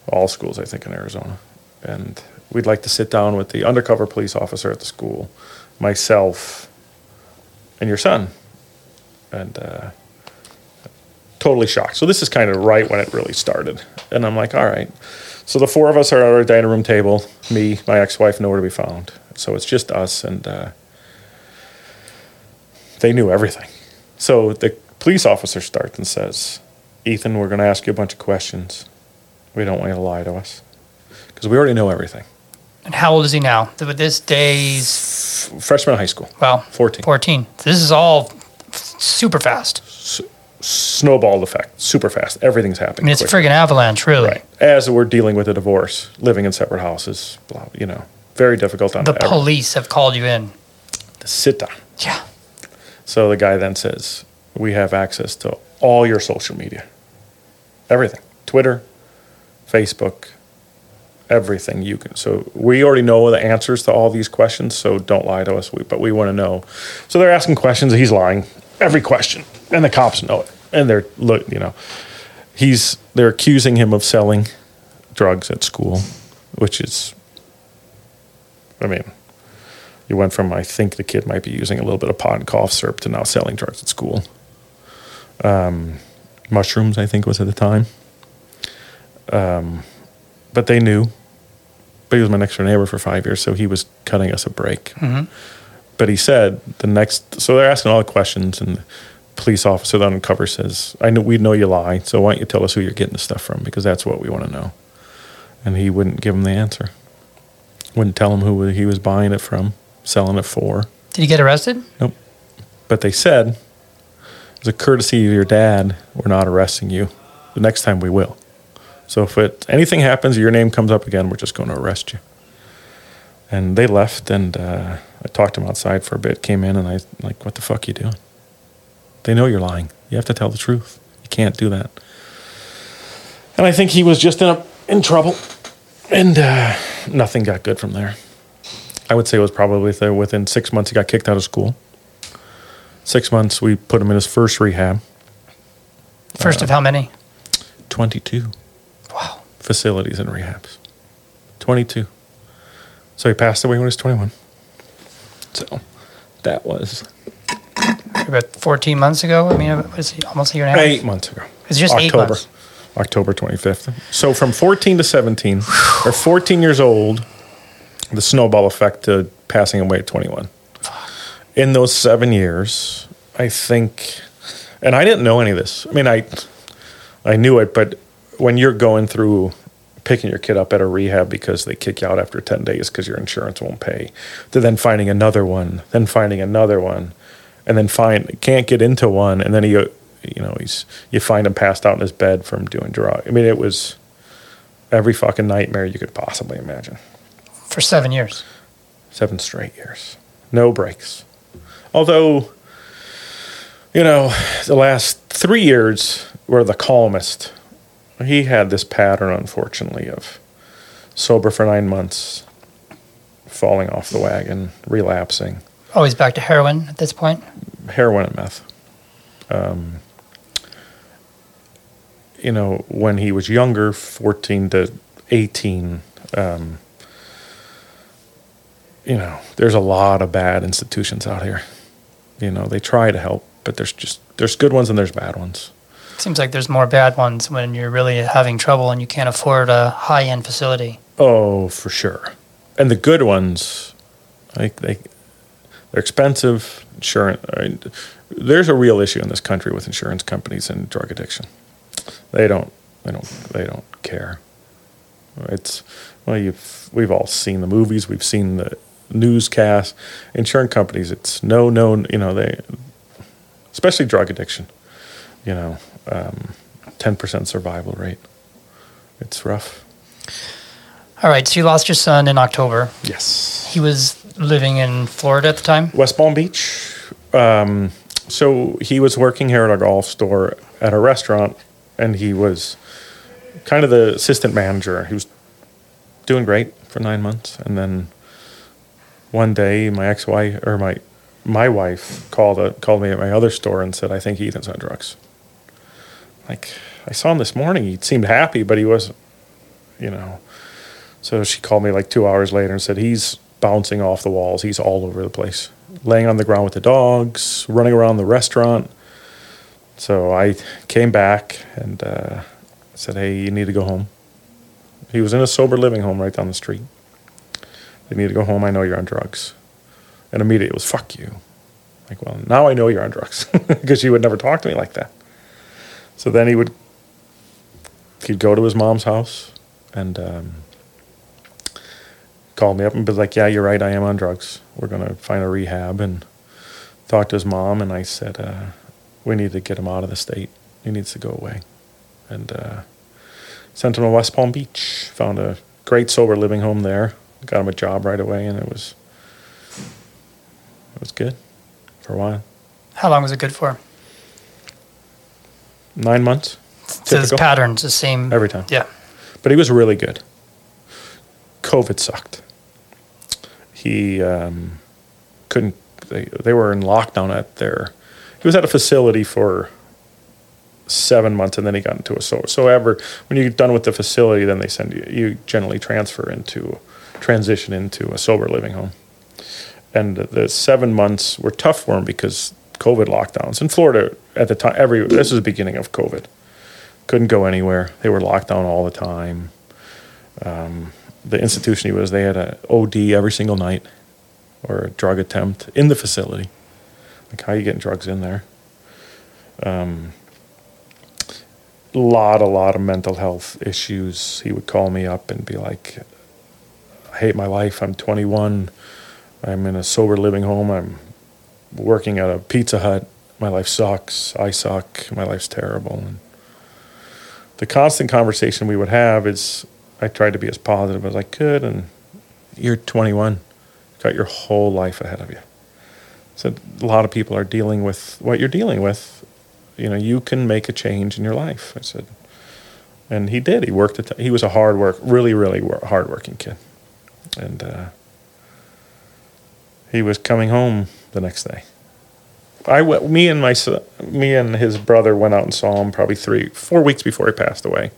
all schools, I think, in Arizona. And we'd like to sit down with the undercover police officer at the school, myself, and your son. And uh, totally shocked. So this is kind of right when it really started. And I'm like, all right. So the four of us are at our dining room table, me, my ex-wife, nowhere to be found. So it's just us, and uh, they knew everything. So the police officer starts and says, Ethan, we're going to ask you a bunch of questions. We don't want you to lie to us because we already know everything. And how old is he now? With this day's... F- freshman in high school. Wow. fourteen. fourteen. So this is all f- super fast. S- snowball effect. Super fast. Everything's happening. I mean, it's quickly. a friggin' avalanche, really. Right. As we're dealing with a divorce, living in separate houses, blah, you know, very difficult on The everyone. police have called you in. Sit down. Yeah. So the guy then says, we have access to all your social media. Everything. Twitter, Facebook, everything you can. So we already know the answers to all these questions, so don't lie to us, we, but we want to know. So they're asking questions, he's lying. Every question. And the cops know it. And they're, look, you know, he's, they're accusing him of selling drugs at school, which is, I mean, you went from, I think the kid might be using a little bit of pot and cough syrup to now selling drugs at school. Um, mushrooms, I think, was at the time. Um, but they knew. But he was my next door neighbor for five years, so he was cutting us a break. Mm-hmm. But he said the next, so they're asking all the questions, and the police officer, the undercover, says, "I know we know you lie, so why don't you tell us who you're getting the stuff from? Because that's what we want to know." And he wouldn't give him the answer. Wouldn't tell him who he was buying it from, selling it for. Did he get arrested? Nope. But they said, as a courtesy of your dad, we're not arresting you. The next time we will. So if it, anything happens, your name comes up again, we're just going to arrest you. And they left, and uh, I talked to him outside for a bit, came in, and I like, what the fuck are you doing? They know you're lying. You have to tell the truth. You can't do that. And I think he was just in, a, in trouble, and uh, nothing got good from there. I would say it was probably there within six months he got kicked out of school. Six months, we put him in his first rehab. First uh, of how many? twenty-two. Wow. Facilities and rehabs. twenty-two. So he passed away when he was twenty-one. So that was... About fourteen months ago? I mean, was he almost a year and a half? Eight months ago. It's just October. eight months. October twenty-fifth. So from fourteen to seventeen, or fourteen years old, the snowball effect to passing away at twenty-one. In those seven years, I think, and I didn't know any of this. I mean, I, I knew it, but when you're going through picking your kid up at a rehab because they kick you out after ten days because your insurance won't pay, to then finding another one, then finding another one, and then find can't get into one, and then he, you know, he's you find him passed out in his bed from doing drugs. I mean, it was every fucking nightmare you could possibly imagine. For seven years. Seven straight years. No breaks. Although, you know, the last three years were the calmest. He had this pattern, unfortunately, of sober for nine months, falling off the wagon, relapsing. Oh, he's back to heroin at this point? Heroin and meth. Um, you know, when he was younger, fourteen to eighteen, um, you know, there's a lot of bad institutions out here. You know, they try to help, but there's just, there's good ones and there's bad ones. Seems like there's more bad ones when you're really having trouble and you can't afford a high-end facility. Oh, for sure. And the good ones, like they, they're expensive. Insurance. I mean, there's a real issue in this country with insurance companies and drug addiction. They don't. They don't. They don't care. It's well, you've we've all seen the movies. We've seen the newscasts. Insurance companies. It's no, no. You know they, especially drug addiction. You know, um, ten percent survival rate. It's rough. All right, so you lost your son in October. Yes. He was living in Florida at the time? West Palm Beach. Um, so he was working here at a golf store at a restaurant, and he was kind of the assistant manager. He was doing great for nine months, and then one day my ex-wife or my my wife called a, called me at my other store and said, "I think Ethan's on drugs." Like, I saw him this morning. He seemed happy, but he wasn't. you know. So she called me like two hours later and said, he's bouncing off the walls. He's all over the place, laying on the ground with the dogs, running around the restaurant. So I came back and uh, said, hey, you need to go home. He was in a sober living home right down the street. They need to go home. I know you're on drugs. And immediately it was, fuck you. Like, well, now I know you're on drugs, because she would never talk to me like that. So then he would, he'd go to his mom's house and um, call me up and be like, yeah, you're right, I am on drugs. We're going to find a rehab, and talk to his mom. And I said, uh, we need to get him out of the state. He needs to go away. And uh, sent him to West Palm Beach. Found a great sober living home there. Got him a job right away, and it was it was good for a while. How long was it good for? Nine months. So his pattern's the same every time. Yeah. But he was really good. COVID sucked. He um, couldn't. They they were in lockdown at their. He was at a facility for seven months, and then he got into a sober. So ever when you're done with the facility, then they send you. You generally transfer into, transition into a sober living home. And the seven months were tough for him because COVID lockdowns in Florida at the time. Every this is the beginning of COVID. Couldn't go anywhere. They were locked down all the time. Um, the institution he was, they had a O D every single night, or a drug attempt in the facility. Like, how are you getting drugs in there? Um, lot, a lot of mental health issues. He would call me up and be like, I hate my life. I'm twenty-one. I'm in a sober living home. I'm working at a Pizza Hut. My life sucks. I suck. My life's terrible. And the constant conversation we would have is, I tried to be as positive as I could, and you're twenty-one. You've got your whole life ahead of you. So a lot of people are dealing with what you're dealing with. You know, you can make a change in your life. I said, and he did. He worked. At, he was a hard work, really, really hard-working kid, and uh, he was coming home the next day. I went, me and my son, me and his brother went out and saw him probably three, four weeks before he passed away,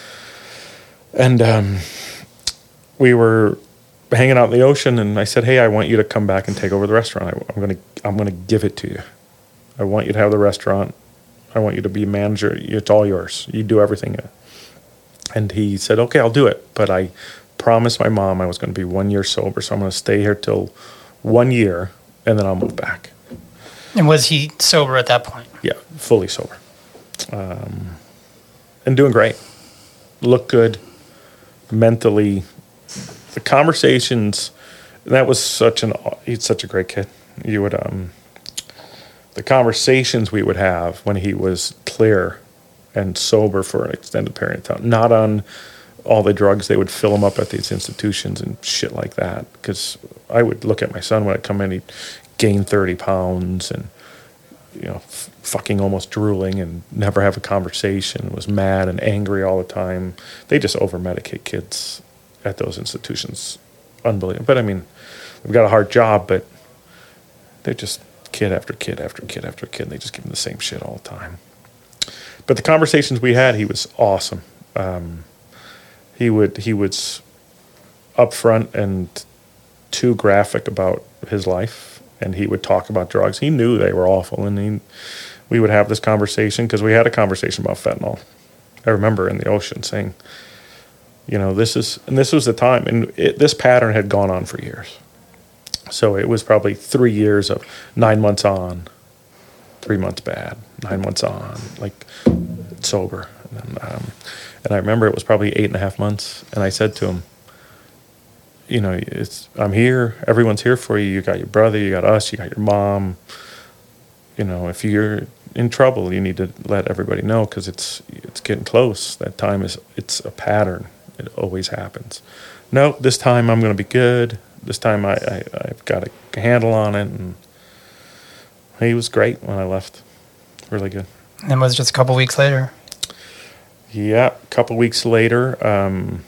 and um, we were hanging out in the ocean, and I said, "Hey, I want you to come back and take over the restaurant. I, I'm gonna, I'm gonna give it to you. I want you to have the restaurant. I want you to be manager. It's all yours. You do everything." And he said, "Okay, I'll do it. But I promised my mom I was going to be one year sober, so I'm going to stay here till one year, and then I'll move back." And was he sober at that point? Yeah, fully sober, um, and doing great. Looked good, mentally. The conversations, that was such an, he's such a great kid. You would, um, the conversations we would have when he was clear and sober for an extended period of time, not on all the drugs, they would fill him up at these institutions and shit like that. Because I would look at my son when I'd come in, he'd gain thirty pounds and, you know, f- fucking almost drooling and never have a conversation, was mad and angry all the time. They just over-medicate kids at those institutions. Unbelievable. But I mean, they've got a hard job, but they're just kid after kid after kid after kid. They just give them the same shit all the time. But the conversations we had, he was awesome. Um, he would he was upfront and too graphic about his life, and he would talk about drugs. He knew they were awful, and he, we would have this conversation because we had a conversation about fentanyl. I remember in the ocean saying, you know, this is, and this was the time, and it, this pattern had gone on for years. So it was probably three years of nine months on, three months bad, nine months on, like sober. And, then, um, and I remember it was probably eight and a half months, and I said to him, you know, it's, I'm here, everyone's here for you. You got your brother, you got us, you got your mom. You know, if you're in trouble, you need to let everybody know because it's it's getting close. That time is, it's a pattern. It always happens. No, this time I'm going to be good. This time I, I, I've got a handle on it. And he was great when I left. Really good. And it was just a couple weeks later. Yeah, a couple weeks later. Um,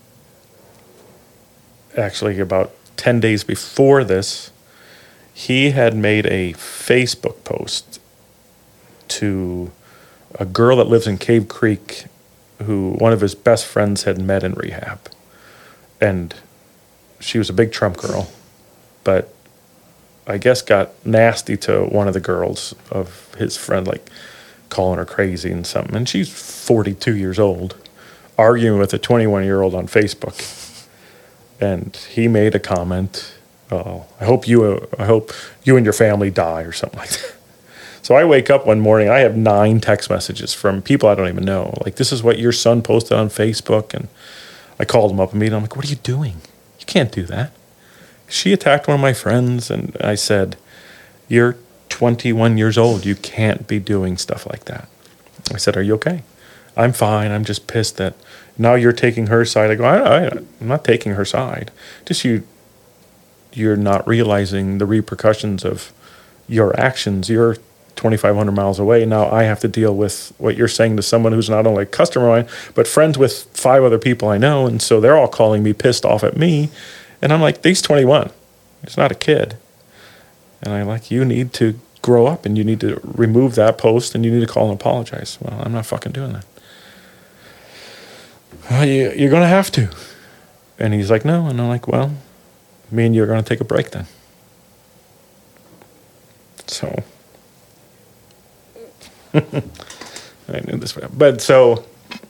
actually, about ten days before this, he had made a Facebook post to a girl that lives in Cave Creek who one of his best friends had met in rehab. And she was a big Trump girl, but I guess got nasty to one of the girls of his friend, like calling her crazy and something. And she's forty-two years old, arguing with a twenty-one-year-old on Facebook. And he made a comment, oh, I hope you I hope you and your family die or something like that. So I wake up one morning, I have nine text messages from people I don't even know. Like, this is what your son posted on Facebook. And I called him up immediately. I'm like, what are you doing? You can't do that. She attacked one of my friends, and I said, you're twenty-one years old. You can't be doing stuff like that. I said, are you okay? I'm fine. I'm just pissed that now you're taking her side. I go, I, I, I'm not taking her side. Just you, you're not realizing the repercussions of your actions. You're twenty-five hundred miles away. Now I have to deal with what you're saying to someone who's not only a customer of mine, but friends with five other people I know. And so they're all calling me pissed off at me. And I'm like, he's twenty-one. He's not a kid. And I'm like, you need to grow up and you need to remove that post and you need to call and apologize. Well, I'm not fucking doing that. Well, you, you're going to have to. And he's like, no. And I'm like, well, me and you are going to take a break then. So I knew this, but so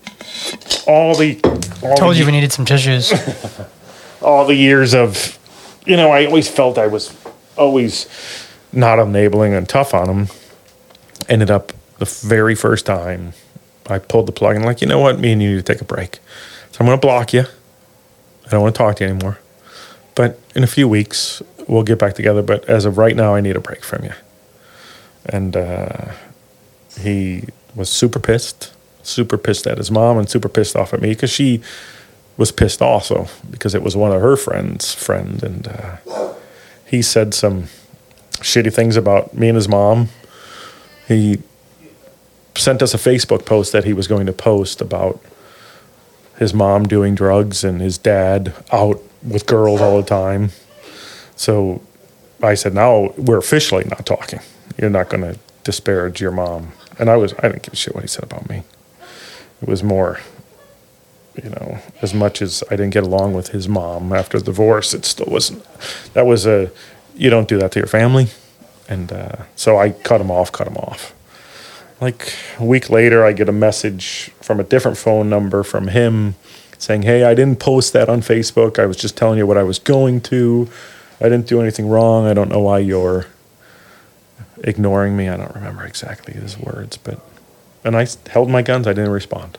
all the all Told the, you we needed some tissues. all the years of, you know, I always felt I was always not enabling and tough on him. Ended up the very first time I pulled the plug and like, you know what, me and you need to take a break. So I'm going to block you. I don't want to talk to you anymore. But in a few weeks we'll get back together. But as of right now, I need a break from you. And uh, he was super pissed, super pissed at his mom and super pissed off at me because she was pissed also because it was one of her friends' friend. And uh, he said some shitty things about me and his mom. He sent us a Facebook post that he was going to post about his mom doing drugs and his dad out with girls all the time. So I said, now we're officially not talking. You're not going to disparage your mom. And I was, I didn't give a shit what he said about me. It was more, you know, as much as I didn't get along with his mom after the divorce, it still wasn't, that was a, you don't do that to your family. And uh, so I cut him off, cut him off. Like a week later, I get a message from a different phone number from him saying, hey, I didn't post that on Facebook. I was just telling you what I was going to. I didn't do anything wrong. I don't know why you're ignoring me. I don't remember exactly his words, but, and I held my guns. I didn't respond.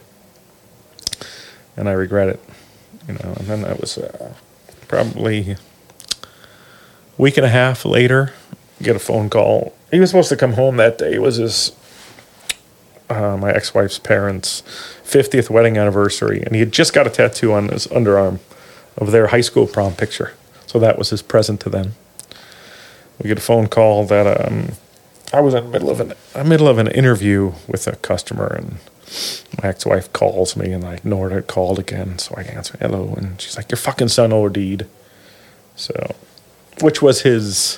And I regret it, you know, and then that was uh, probably a week and a half later, get a phone call. He was supposed to come home that day. It was his, uh, my ex-wife's parents' fiftieth wedding anniversary, and he had just got a tattoo on his underarm of their high school prom picture. So that was his present to them. We get a phone call that um, I was in the middle of an a middle of an interview with a customer, and my ex-wife calls me, and I ignored it, called again, so I answered, hello, and she's like, your fucking son OD'd. So, which was his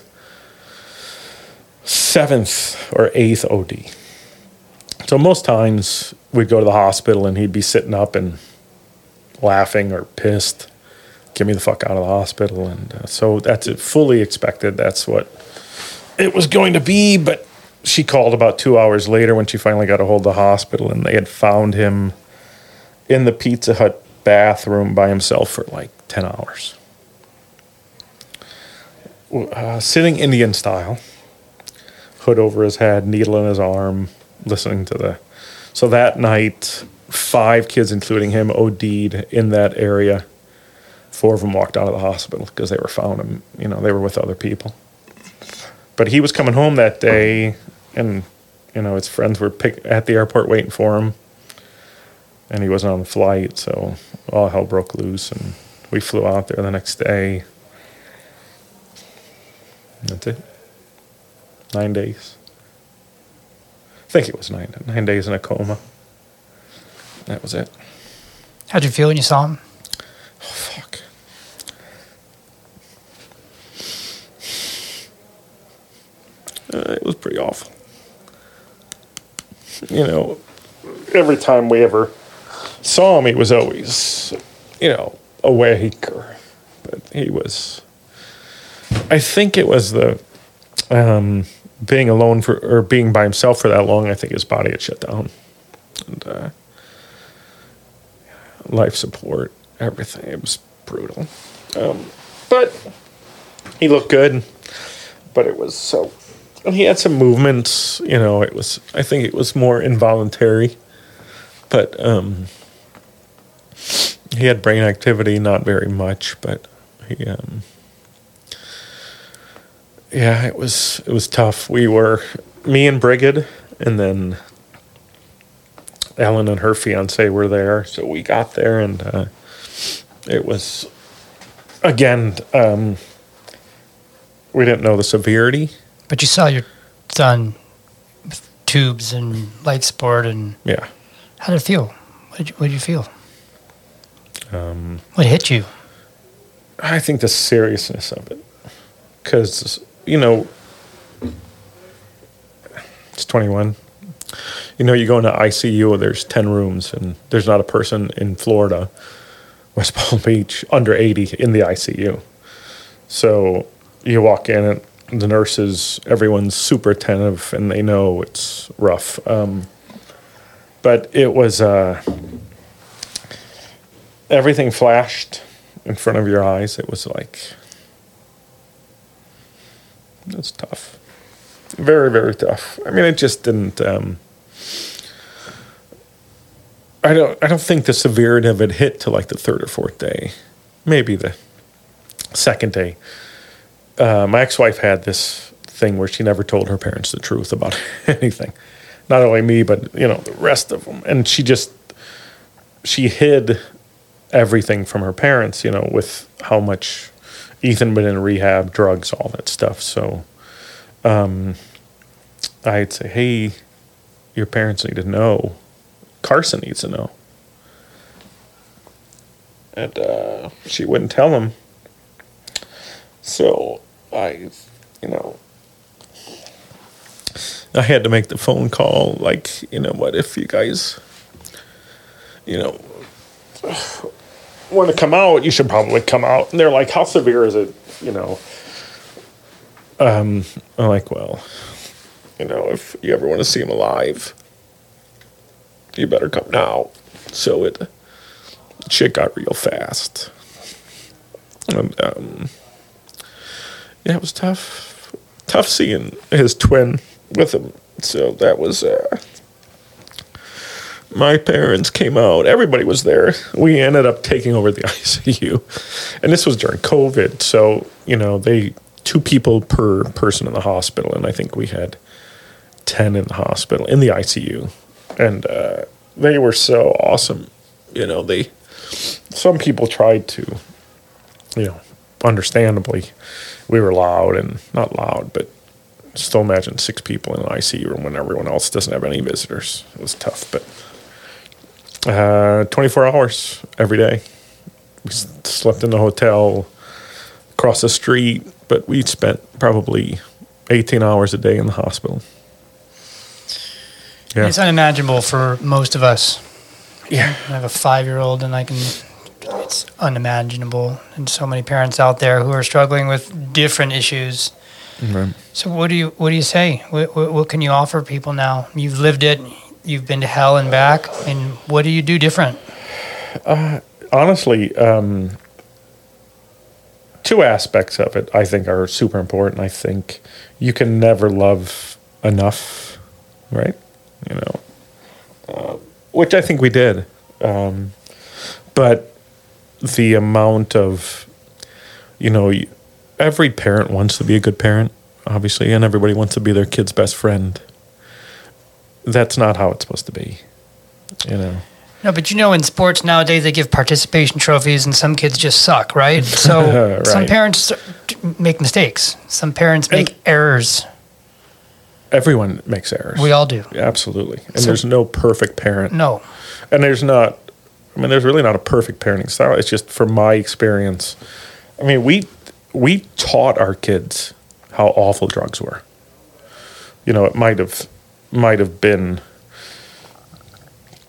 seventh or eighth O D. So most times we'd go to the hospital and he'd be sitting up and laughing or pissed. Get me the fuck out of the hospital. And uh, so that's it, fully expected. That's what it was going to be. But she called about two hours later when she finally got a hold of the hospital, and they had found him in the Pizza Hut bathroom by himself for like ten hours. Uh, sitting Indian style, hood over his head, needle in his arm, listening to the... So that night, five kids, including him, OD'd in that area. Four of them walked out of the hospital because they were found him, you know, they were with other people. But he was coming home that day, and, you know, his friends were pick, at the airport waiting for him, and he wasn't on the flight, so all hell broke loose, and we flew out there the next day. That's it. Nine days. I think it was nine, nine days in a coma. That was it. How'd you feel when you saw him? Oh, fuck. Uh, it was pretty awful. You know, every time we ever saw him, he was always, you know, awake. Or, but he was, I think it was the um, being alone for, or being by himself for that long, I think his body had shut down. And uh, life support, everything, it was brutal. Um, but he looked good, but it was so, and he had some movements, you know, it was, I think it was more involuntary, but um, he had brain activity, not very much, but he, um, yeah, it was, it was tough. We were, me and Brigid, and then Ellen and her fiance were there, so we got there, and uh, it was, again, um, we didn't know the severity. But you saw your son with tubes and life support, and Yeah. how did it feel? What did you, what did you feel? Um, What hit you? I think the seriousness of it, because, you know, it's twenty-one. You know, you go into I C U, there's ten rooms, and there's not a person in Florida, West Palm Beach, under eighty in the I C U. So you walk in, and the nurses, everyone's super attentive, and they know it's rough. Um, but it was, uh, everything flashed in front of your eyes. It was like, it was tough. Very, very tough. I mean, it just didn't, um, I don't, I don't think the severity of it hit till like the third or fourth day, maybe the second day. Uh, my ex-wife had this thing where she never told her parents the truth about anything. Not only me, but, you know, the rest of them. And she just, she hid everything from her parents, you know, with how much Ethan been in rehab, drugs, all that stuff. So um, I'd say, hey, your parents need to know. Carson needs to know. And uh, she wouldn't tell him. So I, you know, I had to make the phone call, like, you know, what if you guys, you know, want to come out, you should probably come out. And they're like, how severe is it, you know? Um, I'm like, well, you know, if you ever want to see him alive, you better come now. So it, shit got real fast. And, um, yeah, it was tough. Tough seeing his twin with him. So that was, uh, my parents came out. Everybody was there. We ended up taking over the I C U. And this was during COVID. So, you know, they, two people per person in the hospital. And I think we had ten in the hospital, in the I C U. And uh, they were so awesome. You know, they, some people tried to, you know, understandably, we were loud and not loud, but still imagine six people in an I C U room when everyone else doesn't have any visitors. It was tough, but uh, twenty-four hours every day. We slept in the hotel across the street, but we spent probably eighteen hours a day in the hospital. Yeah. It's unimaginable for most of us. Yeah. I have a five-year-old, and I can. It's unimaginable, and so many parents out there who are struggling with different issues. Right. So, what do you what do you say? What, what, what can you offer people now? You've lived it. You've been to hell and back. And what do you do different? Uh, honestly, um, two aspects of it I think are super important. I think you can never love enough, right? You know, uh, which I think we did. Um, but the amount of, you know, every parent wants to be a good parent, obviously, and everybody wants to be their kid's best friend. That's not how it's supposed to be, you know. No, but you know, in sports nowadays, they give participation trophies, and some kids just suck, right? So right. Some parents make mistakes. Some parents make and errors. Everyone makes errors. We all do. Yeah, absolutely. And So- there's no perfect parent. No. And there's not, I mean, there's really not a perfect parenting style. It's just from my experience. I mean, we we taught our kids how awful drugs were. You know, it might have might have been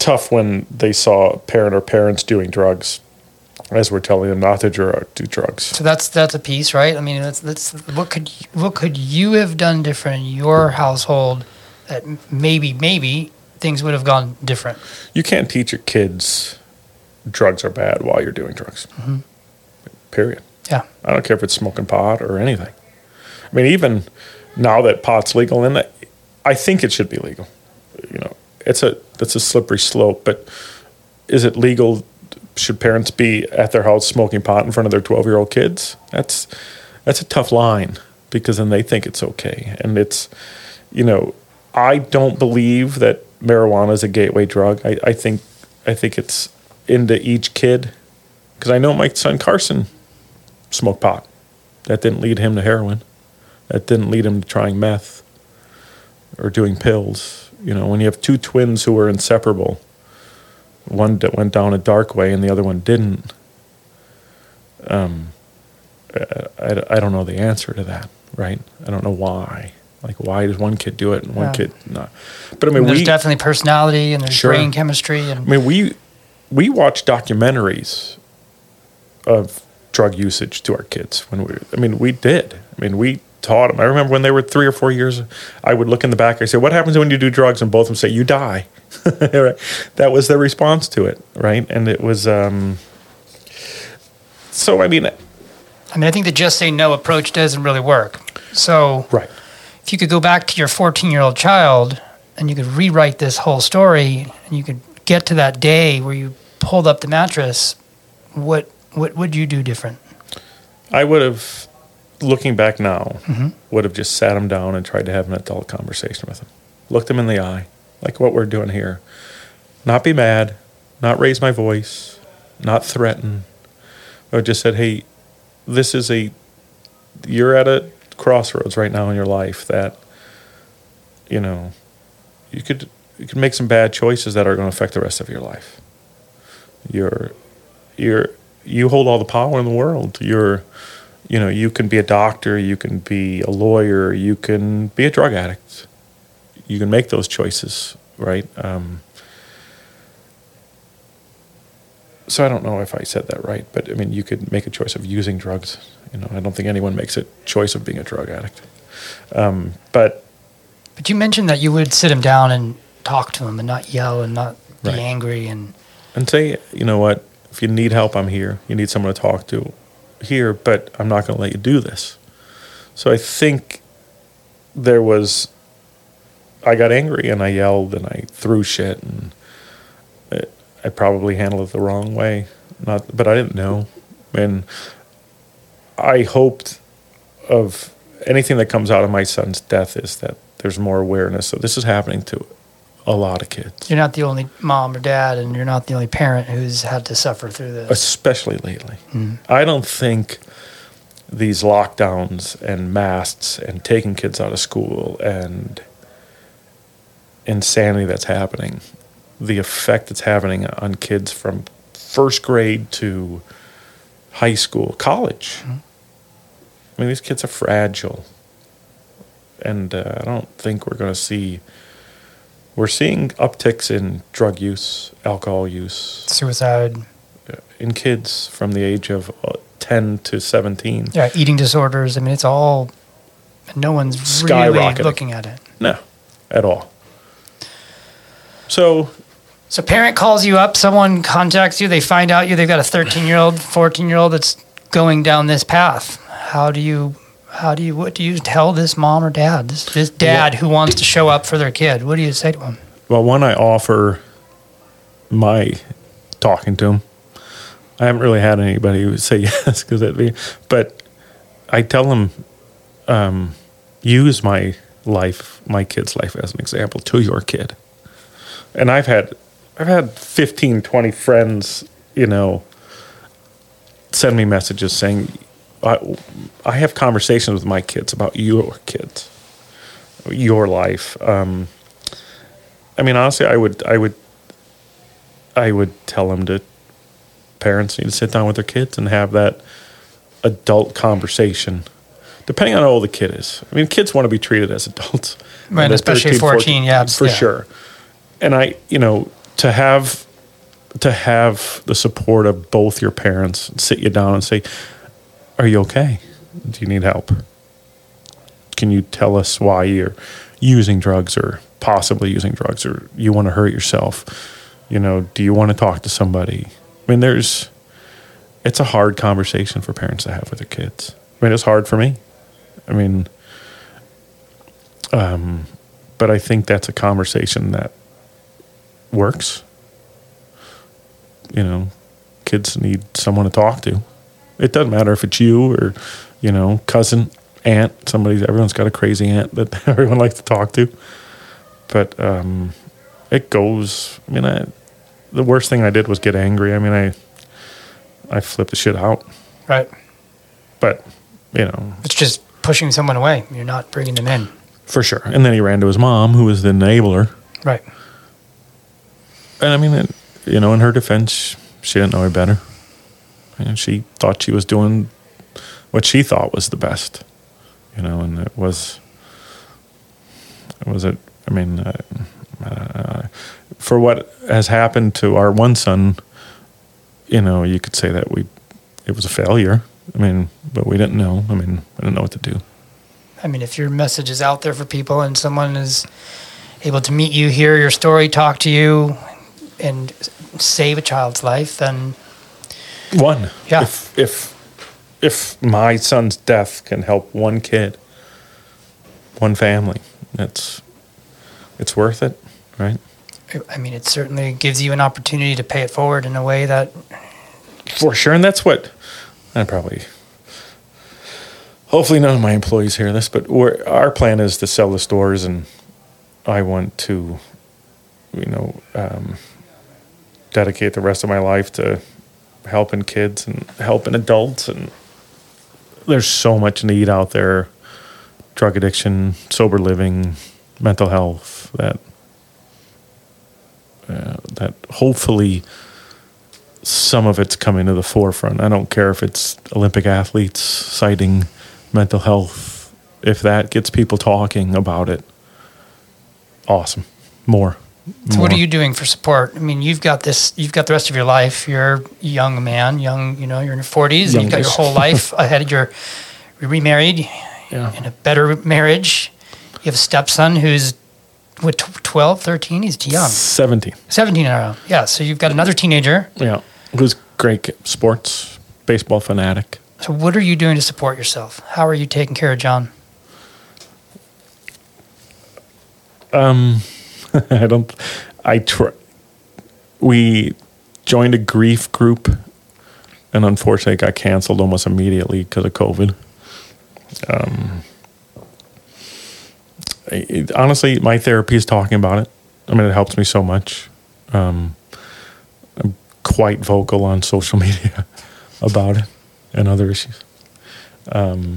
tough when they saw a parent or parents doing drugs as we're telling them not to dr- do drugs. So that's that's a piece, right? I mean, that's that's what could what could you have done different in your household that maybe maybe things would have gone different? You can't teach your kids drugs are bad while you're doing drugs. Mm-hmm. Period. Yeah. I don't care if it's smoking pot or anything. I mean, even now that pot's legal, and I think it should be legal. You know, it's a that's a slippery slope. But is it legal? Should parents be at their house smoking pot in front of their twelve-year-old kids? That's that's a tough line because then they think it's okay. And it's, you know, I don't believe that marijuana is a gateway drug. I, I think I think it's into each kid because I know my son Carson smoked pot. That didn't lead him to heroin. That didn't lead him to trying meth or doing pills. You know, when you have two twins who are inseparable, one that went down a dark way and the other one didn't, um, I, I don't know the answer to that, right? I don't know why. Like, why does one kid do it and one yeah. kid not? But I mean, there's we, definitely personality and there's sure. brain chemistry. And I mean, we we watch documentaries of drug usage to our kids when we. I mean, we did. I mean, we taught them. I remember when they were three or four years. I would look in the back. I say, "What happens when you do drugs?" And both of them say, "You die." Right? That was their response to it, right? And it was. Um, so I mean, I mean, I think the just say no approach doesn't really work. So right. If you could go back to your fourteen-year-old child and you could rewrite this whole story and you could get to that day where you pulled up the mattress, what what would you do different? I would have, looking back now, mm-hmm. would have just sat him down and tried to have an adult conversation with him. Looked him in the eye, like what we're doing here. Not be mad, not raise my voice, not threaten. I just said, hey, this is a, you're at a crossroads right now in your life that, you know, you could you could make some bad choices that are going to affect the rest of your life. You're, you're, you hold all the power in the world. You're, you know, you can be a doctor, you can be a lawyer, you can be a drug addict. You can make those choices, right? Um, so I don't know if I said that right, but I mean, you could make a choice of using drugs. You know, I don't think anyone makes a choice of being a drug addict. Um, but but you mentioned that you would sit him down and talk to him and not yell and not be right. angry and and say, you know what, if you need help, I'm here. You need someone to talk to, here, but I'm not going to let you do this. So I think there was, I got angry and I yelled and I threw shit and it, I probably handled it the wrong way. Not, but I didn't know. And I hoped of anything that comes out of my son's death is that there's more awareness. So this is happening to a lot of kids. You're not the only mom or dad, and you're not the only parent who's had to suffer through this. Especially lately. Mm. I don't think these lockdowns and masks and taking kids out of school and insanity that's happening, the effect that's happening on kids from first grade to high school, college. Mm. I mean, these kids are fragile. And uh, I don't think we're going to see... We're seeing upticks in drug use, alcohol use. Suicide. In kids from the age of ten to seventeen. Yeah, eating disorders. I mean, it's all... No one's really looking at it. No, at all. So... So parent calls you up, someone contacts you, they find out you, they've got a thirteen-year-old, fourteen-year-old that's going down this path. How do you... How do you, what do you tell this mom or dad, this, this dad who wants to show up for their kid? What do you say to him? Well, one, I offer my talking to him. I haven't really had anybody who would say yes, because that'd be, but I tell him, um, use my life, my kid's life as an example to your kid. And I've had, I've had fifteen, twenty friends, you know, send me messages saying, I, I have conversations with my kids about your kids, your life. Um, I mean, honestly, I would, I would, I would tell them to parents need to sit down with their kids and have that adult conversation, depending on how old the kid is. I mean, kids want to be treated as adults, right? Especially thirteen, fourteen, fourteen, yeah, for yeah. sure. And I, you know, to have to have the support of both your parents sit you down and say, "Are you okay? Do you need help? Can you tell us why you're using drugs or possibly using drugs, or you want to hurt yourself? You know, do you want to talk to somebody?" I mean, there's, it's a hard conversation for parents to have with their kids. I mean, it's hard for me. I mean, um, but I think that's a conversation that works. You know, kids need someone to talk to. It doesn't matter if it's you or, you know, cousin, aunt, somebody, everyone's got a crazy aunt that everyone likes to talk to. But um, it goes, I mean, I, the worst thing I did was get angry. I mean, I I flipped the shit out. Right. But, you know. It's just pushing someone away. You're not bringing them in. For sure. And then he ran to his mom, who was the enabler. Right. And I mean, it, you know, in her defense, she didn't know any better. And she thought she was doing what she thought was the best. You know, and it was, it was a, I mean, uh, uh, for what has happened to our one son, you know, you could say that we, it was a failure. I mean, but we didn't know. I mean, I didn't know what to do. I mean, if your message is out there for people and someone is able to meet you, hear your story, talk to you, and save a child's life, then one, yeah. If if if my son's death can help one kid, one family, that's it's worth it, right? I mean, it certainly gives you an opportunity to pay it forward in a way that, for sure, and that's what I probably. Hopefully, none of my employees hear this, but we're, our plan is to sell the stores, and I want to, you know, um, dedicate the rest of my life to helping kids and helping adults. And there's so much need out there: drug addiction, sober living, mental health. That uh, that hopefully some of it's coming to the forefront. I don't care if it's Olympic athletes citing mental health. If that gets people talking about it, awesome. More. So More. what are you doing for support? I mean, you've got this, you've got the rest of your life. You're a young man, young, you know, you're in your forties, and you've got your whole life ahead. You're, you're remarried, yeah. in a better marriage. You have a stepson who's, what, twelve, thirteen? He's young. seventeen. seventeen now. Yeah, so you've got another teenager. Yeah. Who's great at sports, baseball fanatic. So what are you doing to support yourself? How are you taking care of John? Um, I don't, I try, we joined a grief group, and unfortunately it got canceled almost immediately because of COVID. Um, it, honestly, my therapy is talking about it. I mean, it helps me so much. Um, I'm quite vocal on social media about it and other issues. Um,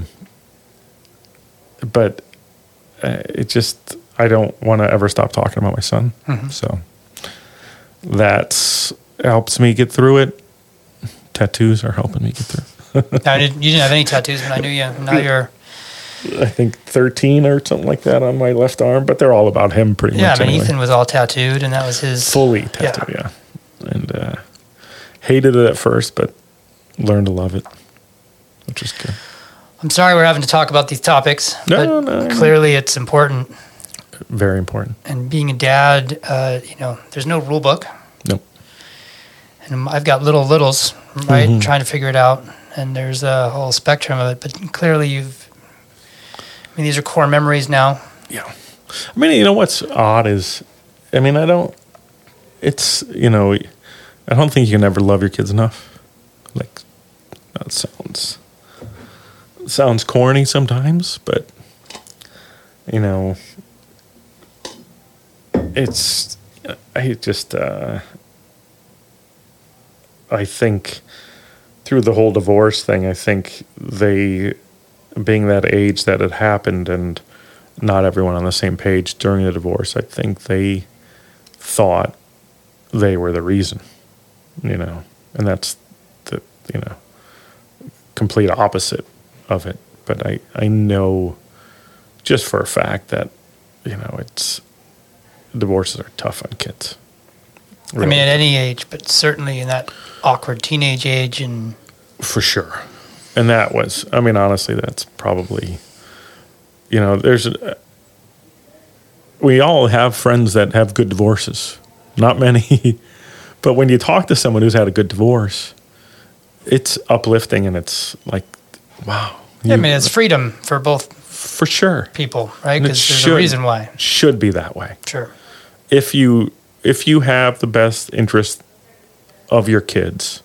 but uh, it just, I don't want to ever stop talking about my son. Mm-hmm. So that's helps me get through it. Tattoos are helping me get through. Now, did, you didn't have any tattoos when I knew you. Now you're... I think thirteen or something like that on my left arm, but they're all about him pretty yeah, much. Yeah, I mean, anyway. Ethan was all tattooed, and that was his... Fully tattooed, yeah. yeah. And uh, hated it at first, but learned to love it, which is good. I'm sorry we're having to talk about these topics, no, but no, clearly it's important. Very important. And being a dad, uh, you know, there's no rule book. Nope. And I've got little littles, right, Mm-hmm. trying to figure it out, and there's a whole spectrum of it. But clearly you've... I mean, these are core memories now. Yeah. I mean, you know what's odd is, I mean, I don't, it's, you know, I don't think you can ever love your kids enough. Like, that sounds, sounds corny sometimes, but, you know, it's, I just, uh, I think through the whole divorce thing, I think they, being that age that it happened and not everyone on the same page during the divorce, I think they thought they were the reason, you know, and that's the, you know, complete opposite of it. But I, I know just for a fact that, you know, it's, divorces are tough on kids. Really. I mean, at any age, but certainly in that awkward teenage age. And for sure. And that was, I mean, honestly, that's probably, you know, there's, a, we all have friends that have good divorces. Not many. But when you talk to someone who's had a good divorce, it's uplifting and it's like, wow. Yeah, you, I mean, it's freedom for both. For sure. People, right? Because there's should, a reason why. Should be that way. Sure. If you if you have the best interest of your kids,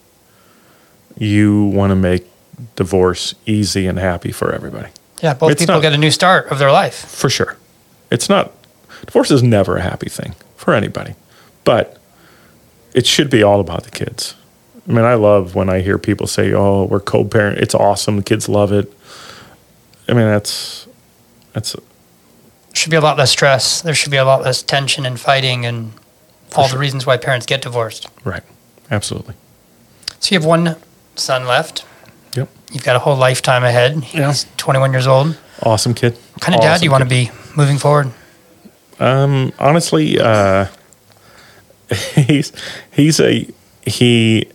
you want to make divorce easy and happy for everybody. Yeah, both it's people not, get a new start of their life. For sure. It's not, divorce is never a happy thing for anybody. But it should be all about the kids. I mean, I love when I hear people say, oh, we're co-parent. It's awesome. The kids love it. I mean, that's, that's. Should be a lot less stress. There should be a lot less tension and fighting and all sure. the reasons why parents get divorced. Right. Absolutely. So you have one son left. Yep. You've got a whole lifetime ahead. He's yeah. twenty-one years old. Awesome kid. What kind of awesome dad do you want to be moving forward? Um, honestly, uh, he's, he's a, he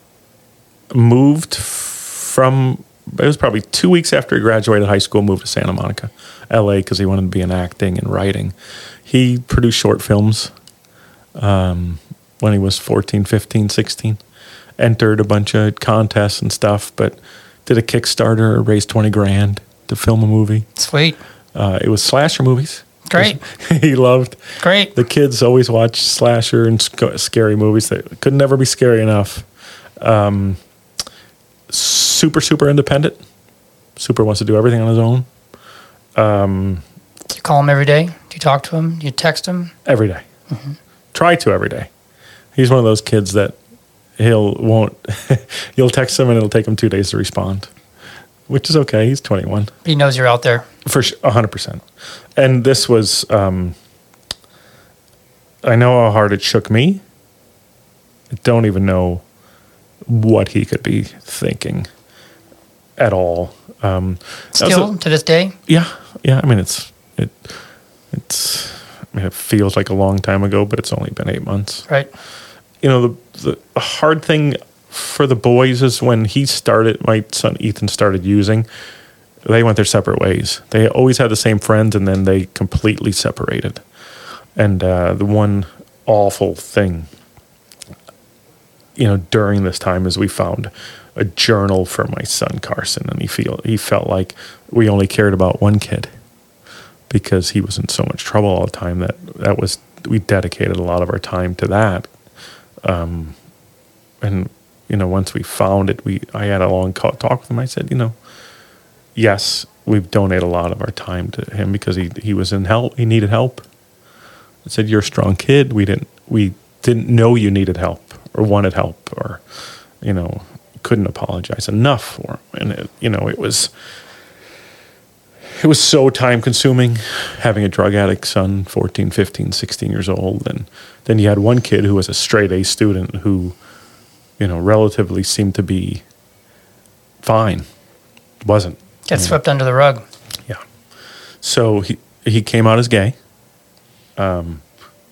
moved from, it was probably two weeks after he graduated high school, moved to Santa Monica, L A, because he wanted to be in acting and writing. He produced short films um, when he was fourteen, fifteen, sixteen. Entered a bunch of contests and stuff, but did a Kickstarter, raised twenty grand to film a movie. Sweet. Uh, it was slasher movies. Great. He loved. Great. The kids always watched slasher and sc- scary movies. They could never be scary enough. Um, super, super independent. Super wants to do everything on his own. Um, do you call him every day? Do you talk to him? Do you text him? Every day. Mm-hmm. Try to every day. He's one of those kids that he'll won't. You'll text him and it'll take him two days to respond, which is okay. He's twenty-one. He knows you're out there. For sure, one hundred percent. And this was, um, I know how hard it shook me. I don't even know what he could be thinking at all. Um, Still, a, to this day? Yeah, yeah. I mean, it's, it, it's, I mean, it feels like a long time ago, but it's only been eight months. Right. You know, the, the hard thing for the boys is when he started, my son Ethan started using, they went their separate ways. They always had the same friends, and then they completely separated. And uh, the one awful thing, you know, during this time is we found a journal for my son Carson, and he feel he felt like we only cared about one kid because he was in so much trouble all the time that that was we dedicated a lot of our time to that. Um, and you know, once we found it, we I had a long talk with him. I said, you know, yes, we've donated a lot of our time to him because he he was in help. He needed help. I said, you're a strong kid. We didn't we didn't know you needed help or wanted help or, you know, couldn't apologize enough for him. And it, you know, it was it was so time consuming having a drug addict son, fourteen, fifteen, sixteen years old, and then you had one kid who was a straight A student who, you know, relatively seemed to be fine. Wasn't. Get swept under the rug. Yeah. So he he came out as gay. Um,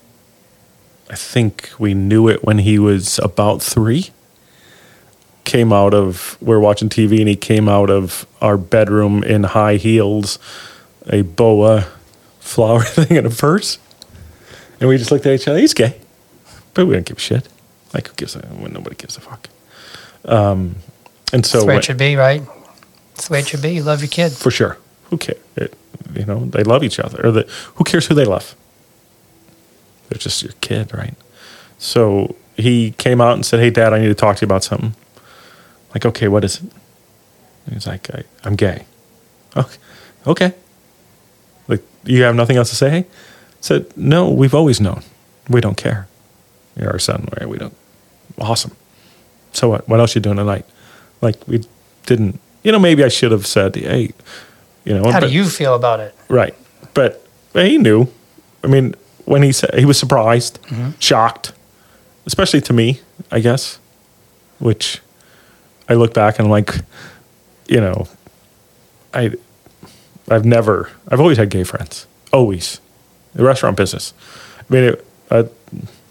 I think we knew it when he was about three. Came out of, we were watching T V, and he came out of our bedroom in high heels, a boa flower thing, and a purse. And we just looked at each other. He's gay, but we don't give a shit. Like, who gives a? Nobody gives a fuck. Um, and so that's the way it should be, right? That's the way it should be. You love your kid for sure. Who cares? It, you know, they love each other. Or the, who cares who they love? They're just your kid, right? So he came out and said, "Hey, Dad, I need to talk to you about something." Like, okay, what is it? And he's like, I, I'm gay. Okay. okay. Like, you have nothing else to say? I said, no, we've always known. We don't care. You're our son, right? We don't. Awesome. So what? What else you doing tonight? Like, we didn't, you know, maybe I should have said, hey, you know. How but, do you feel about it? Right. But he knew. I mean, when he said, he was surprised, mm-hmm. shocked, especially to me, I guess, which I look back and I'm like, you know, I, I've never, I've always had gay friends, always. The restaurant business. I mean, it, uh,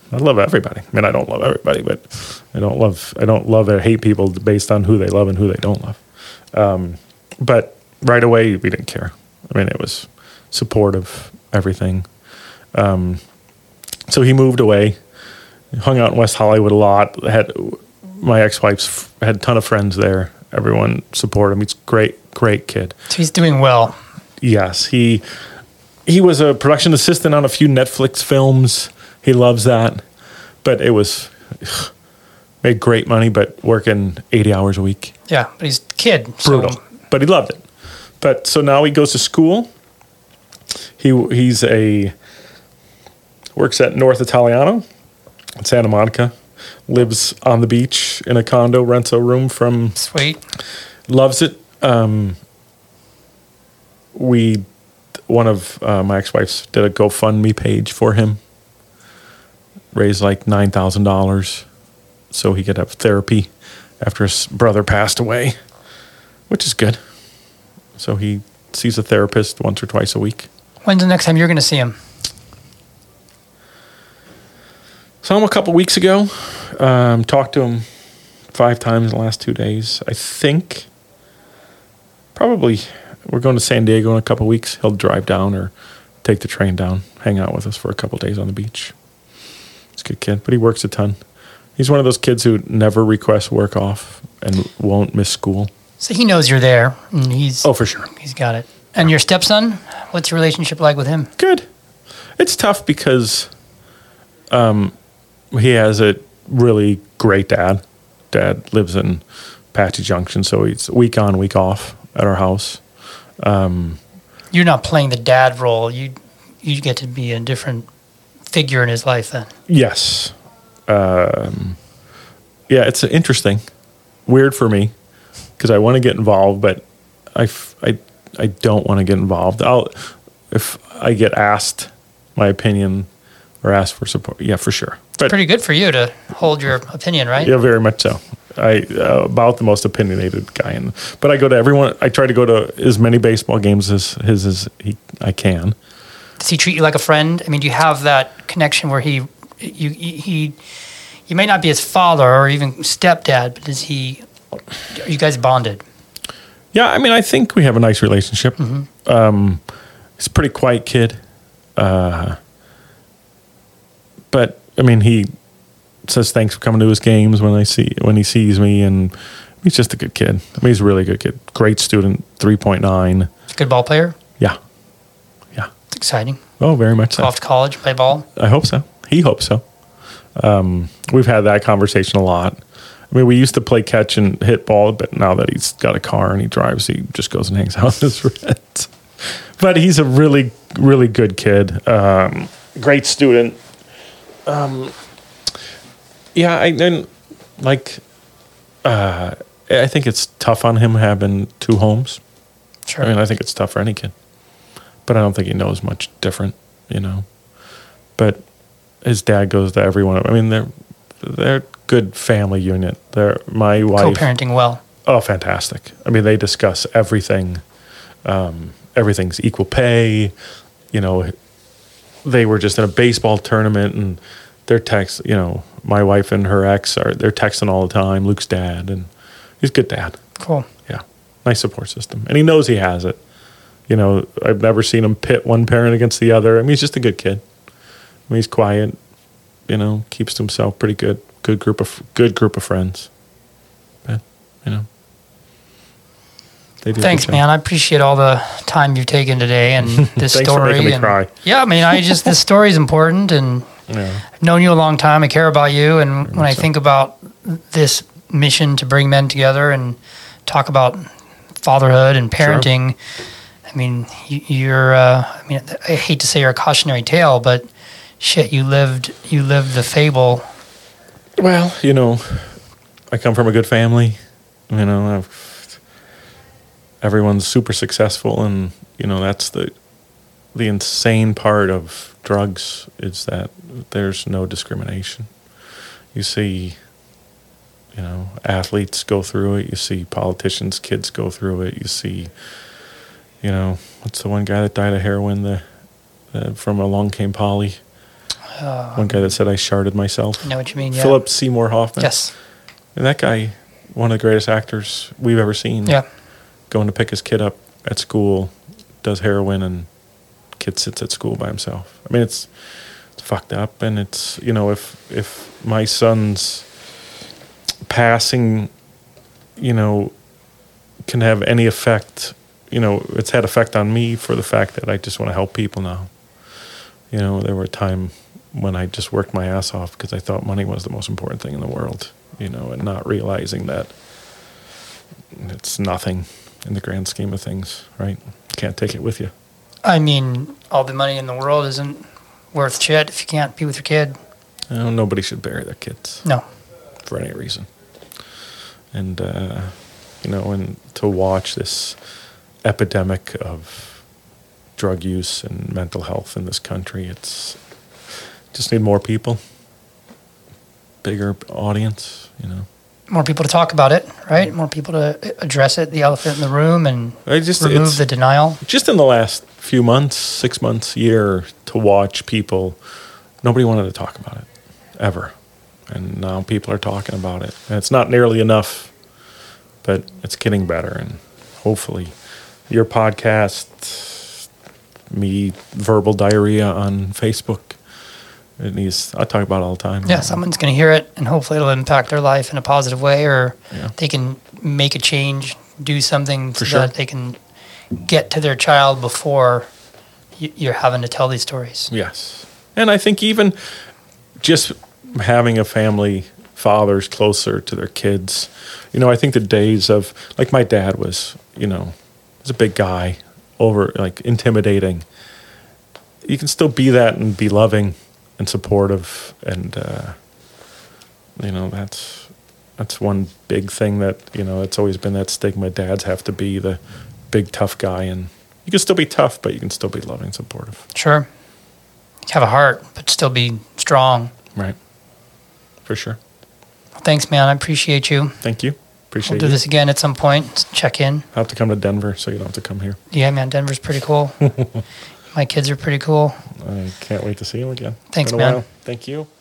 I love everybody. I mean, I don't love everybody, but I don't love I don't love or hate people based on who they love and who they don't love. Um, but right away, we didn't care. I mean, it was supportive, everything. Um, so he moved away, hung out in West Hollywood a lot. Had my ex-wife's had a ton of friends there. Everyone supported him. He's a great, great kid. So he's doing well. Yes, he he was a production assistant on a few Netflix films. He loves that, but it was ugh, made great money, but working eighty hours a week. Yeah, but he's a kid. Brutal, So. but he loved it. But so now he goes to school. He he's a works at North Italiano in Santa Monica. Lives on the beach in a condo, rents a room from. Sweet. Loves it. Um, we, one of uh, my ex-wives did a GoFundMe page for him. Raised like nine thousand dollars so he could have therapy after his brother passed away, which is good. So he sees a therapist once or twice a week. When's the next time you're going to see him? Saw him a couple weeks ago. Um, talked to him five times in the last two days. I think probably we're going to San Diego in a couple weeks. He'll drive down or take the train down, hang out with us for a couple days on the beach. He's a good kid, but he works a ton. He's one of those kids who never requests work off and won't miss school. So he knows you're there, and he's Oh, for sure. he's got it. And your stepson, what's your relationship like with him? Good. It's tough because um, he has a really great dad. Dad lives in Apache Junction, so he's week on, week off at our house. Um, You're not playing the dad role. You you get to be a different figure in his life then. yes. Um, yeah, it's interesting. Weird for me because I want to get involved, but I, f- I, I don't want to get involved. I'll, if I get asked my opinion or asked for support, yeah, for sure. But Pretty good for you to hold your opinion, right? yeah, very much so. I uh, about the most opinionated guy, in, but I go to everyone. I try to go to as many baseball games as his as he, I can. Does he treat you like a friend? I mean, do you have that connection where he, you, he, you may not be his father or even stepdad, but is he? Are you guys bonded? Yeah, I mean, I think we have a nice relationship. Mm-hmm. Um, he's a pretty quiet kid, uh, but I mean, he says thanks for coming to his games when I see when he sees me, and he's just a good kid. I mean, he's a really good kid. Great student, three point nine. Good ball player. Yeah, yeah. It's exciting. Oh, very much so. Go off to college, play ball. I hope so. He hopes so. Um, we've had that conversation a lot. I mean, we used to play catch and hit ball, but now that he's got a car and he drives, he just goes and hangs out with his friends. But he's a really, really good kid. Um, great student. Um, yeah, I and like. Uh, I think it's tough on him having two homes. Sure. I mean, I think it's tough for any kid, but I don't think he knows much different, you know. But his dad goes to every one of them. I mean, they're they're good family unit. They're my wife. Co-parenting well. Oh, fantastic! I mean, they discuss everything. Um, everything's equal pay. You know, they were just in a baseball tournament, and they're text. You know, my wife and her ex are they're texting all the time. Luke's dad, and he's a good dad. Cool. Yeah, nice support system, and he knows he has it. You know, I've never seen him pit one parent against the other. I mean, he's just a good kid. I mean, he's quiet. You know, keeps to himself. Pretty good. Good group of good group of friends. But you know, they do. Thanks, man. I appreciate all the time you've taken today and this Thanks story. for making me and, cry. Yeah, I mean, I just this story is important, and Yeah. I've known you a long time. I care about you, and when I so. think about this mission to bring men together and talk about fatherhood and parenting, I mean, you, you're. Uh, I mean, I hate to say you're a cautionary tale, but shit, you lived. You lived the fable. Well, you know, I come from a good family. You know, I've, everyone's super successful, and you know that's the the insane part of drugs is that there's no discrimination. You see, you know, athletes go through it. You see politicians' kids go through it. You see, you know, what's the one guy that died of heroin? The, the from Along Came Polly. One guy that said I sharded myself. I know what you mean, yeah. Philip Seymour Hoffman. Yes. And that guy, one of the greatest actors we've ever seen. Yeah. Going to pick his kid up at school, does heroin, and kid sits at school by himself. I mean, it's it's fucked up, and it's, you know, if if my son's passing, you know, can have any effect, you know, it's had effect on me for the fact that I just want to help people now. You know, there were a time when I just worked my ass off because I thought money was the most important thing in the world, you know, and not realizing that it's nothing in the grand scheme of things, right? You can't take it with you. I mean, all the money in the world isn't worth shit if you can't be with your kid. You know, nobody should bury their kids. No. For any reason. And, uh, you know, and to watch this epidemic of drug use and mental health in this country, it's just need more people, bigger audience, you know. More people to talk about it, right? More people to address it, the elephant in the room, and I just, remove the denial. Just in the last few months, six months, year, to watch people, nobody wanted to talk about it, ever. And now people are talking about it. And it's not nearly enough, but it's getting better. And hopefully your podcast, me, verbal diarrhea on Facebook, it needs, I talk about it all the time. Yeah, someone's going to hear it, and hopefully it'll impact their life in a positive way, or yeah. they can make a change, do something For so sure. that they can get to their child before you're having to tell these stories. Yes. And I think even just having a family, fathers closer to their kids, you know, I think the days of, like my dad was, you know, was a big guy, over, like intimidating. You can still be that and be loving and supportive, and uh, you know, that's that's one big thing that, you know, it's always been that stigma. Dads have to be the big tough guy, and you can still be tough, but you can still be loving, supportive. Sure, have a heart, but still be strong. Right, for sure. Well, thanks, man. I appreciate you. Thank you. Appreciate We'll do you. this again at some point. Check in. I'll have to come to Denver, so you don't have to come here. Yeah, man, Denver's pretty cool. My kids are pretty cool. I can't wait to see you again. Thanks, Been a man. while. Thank you.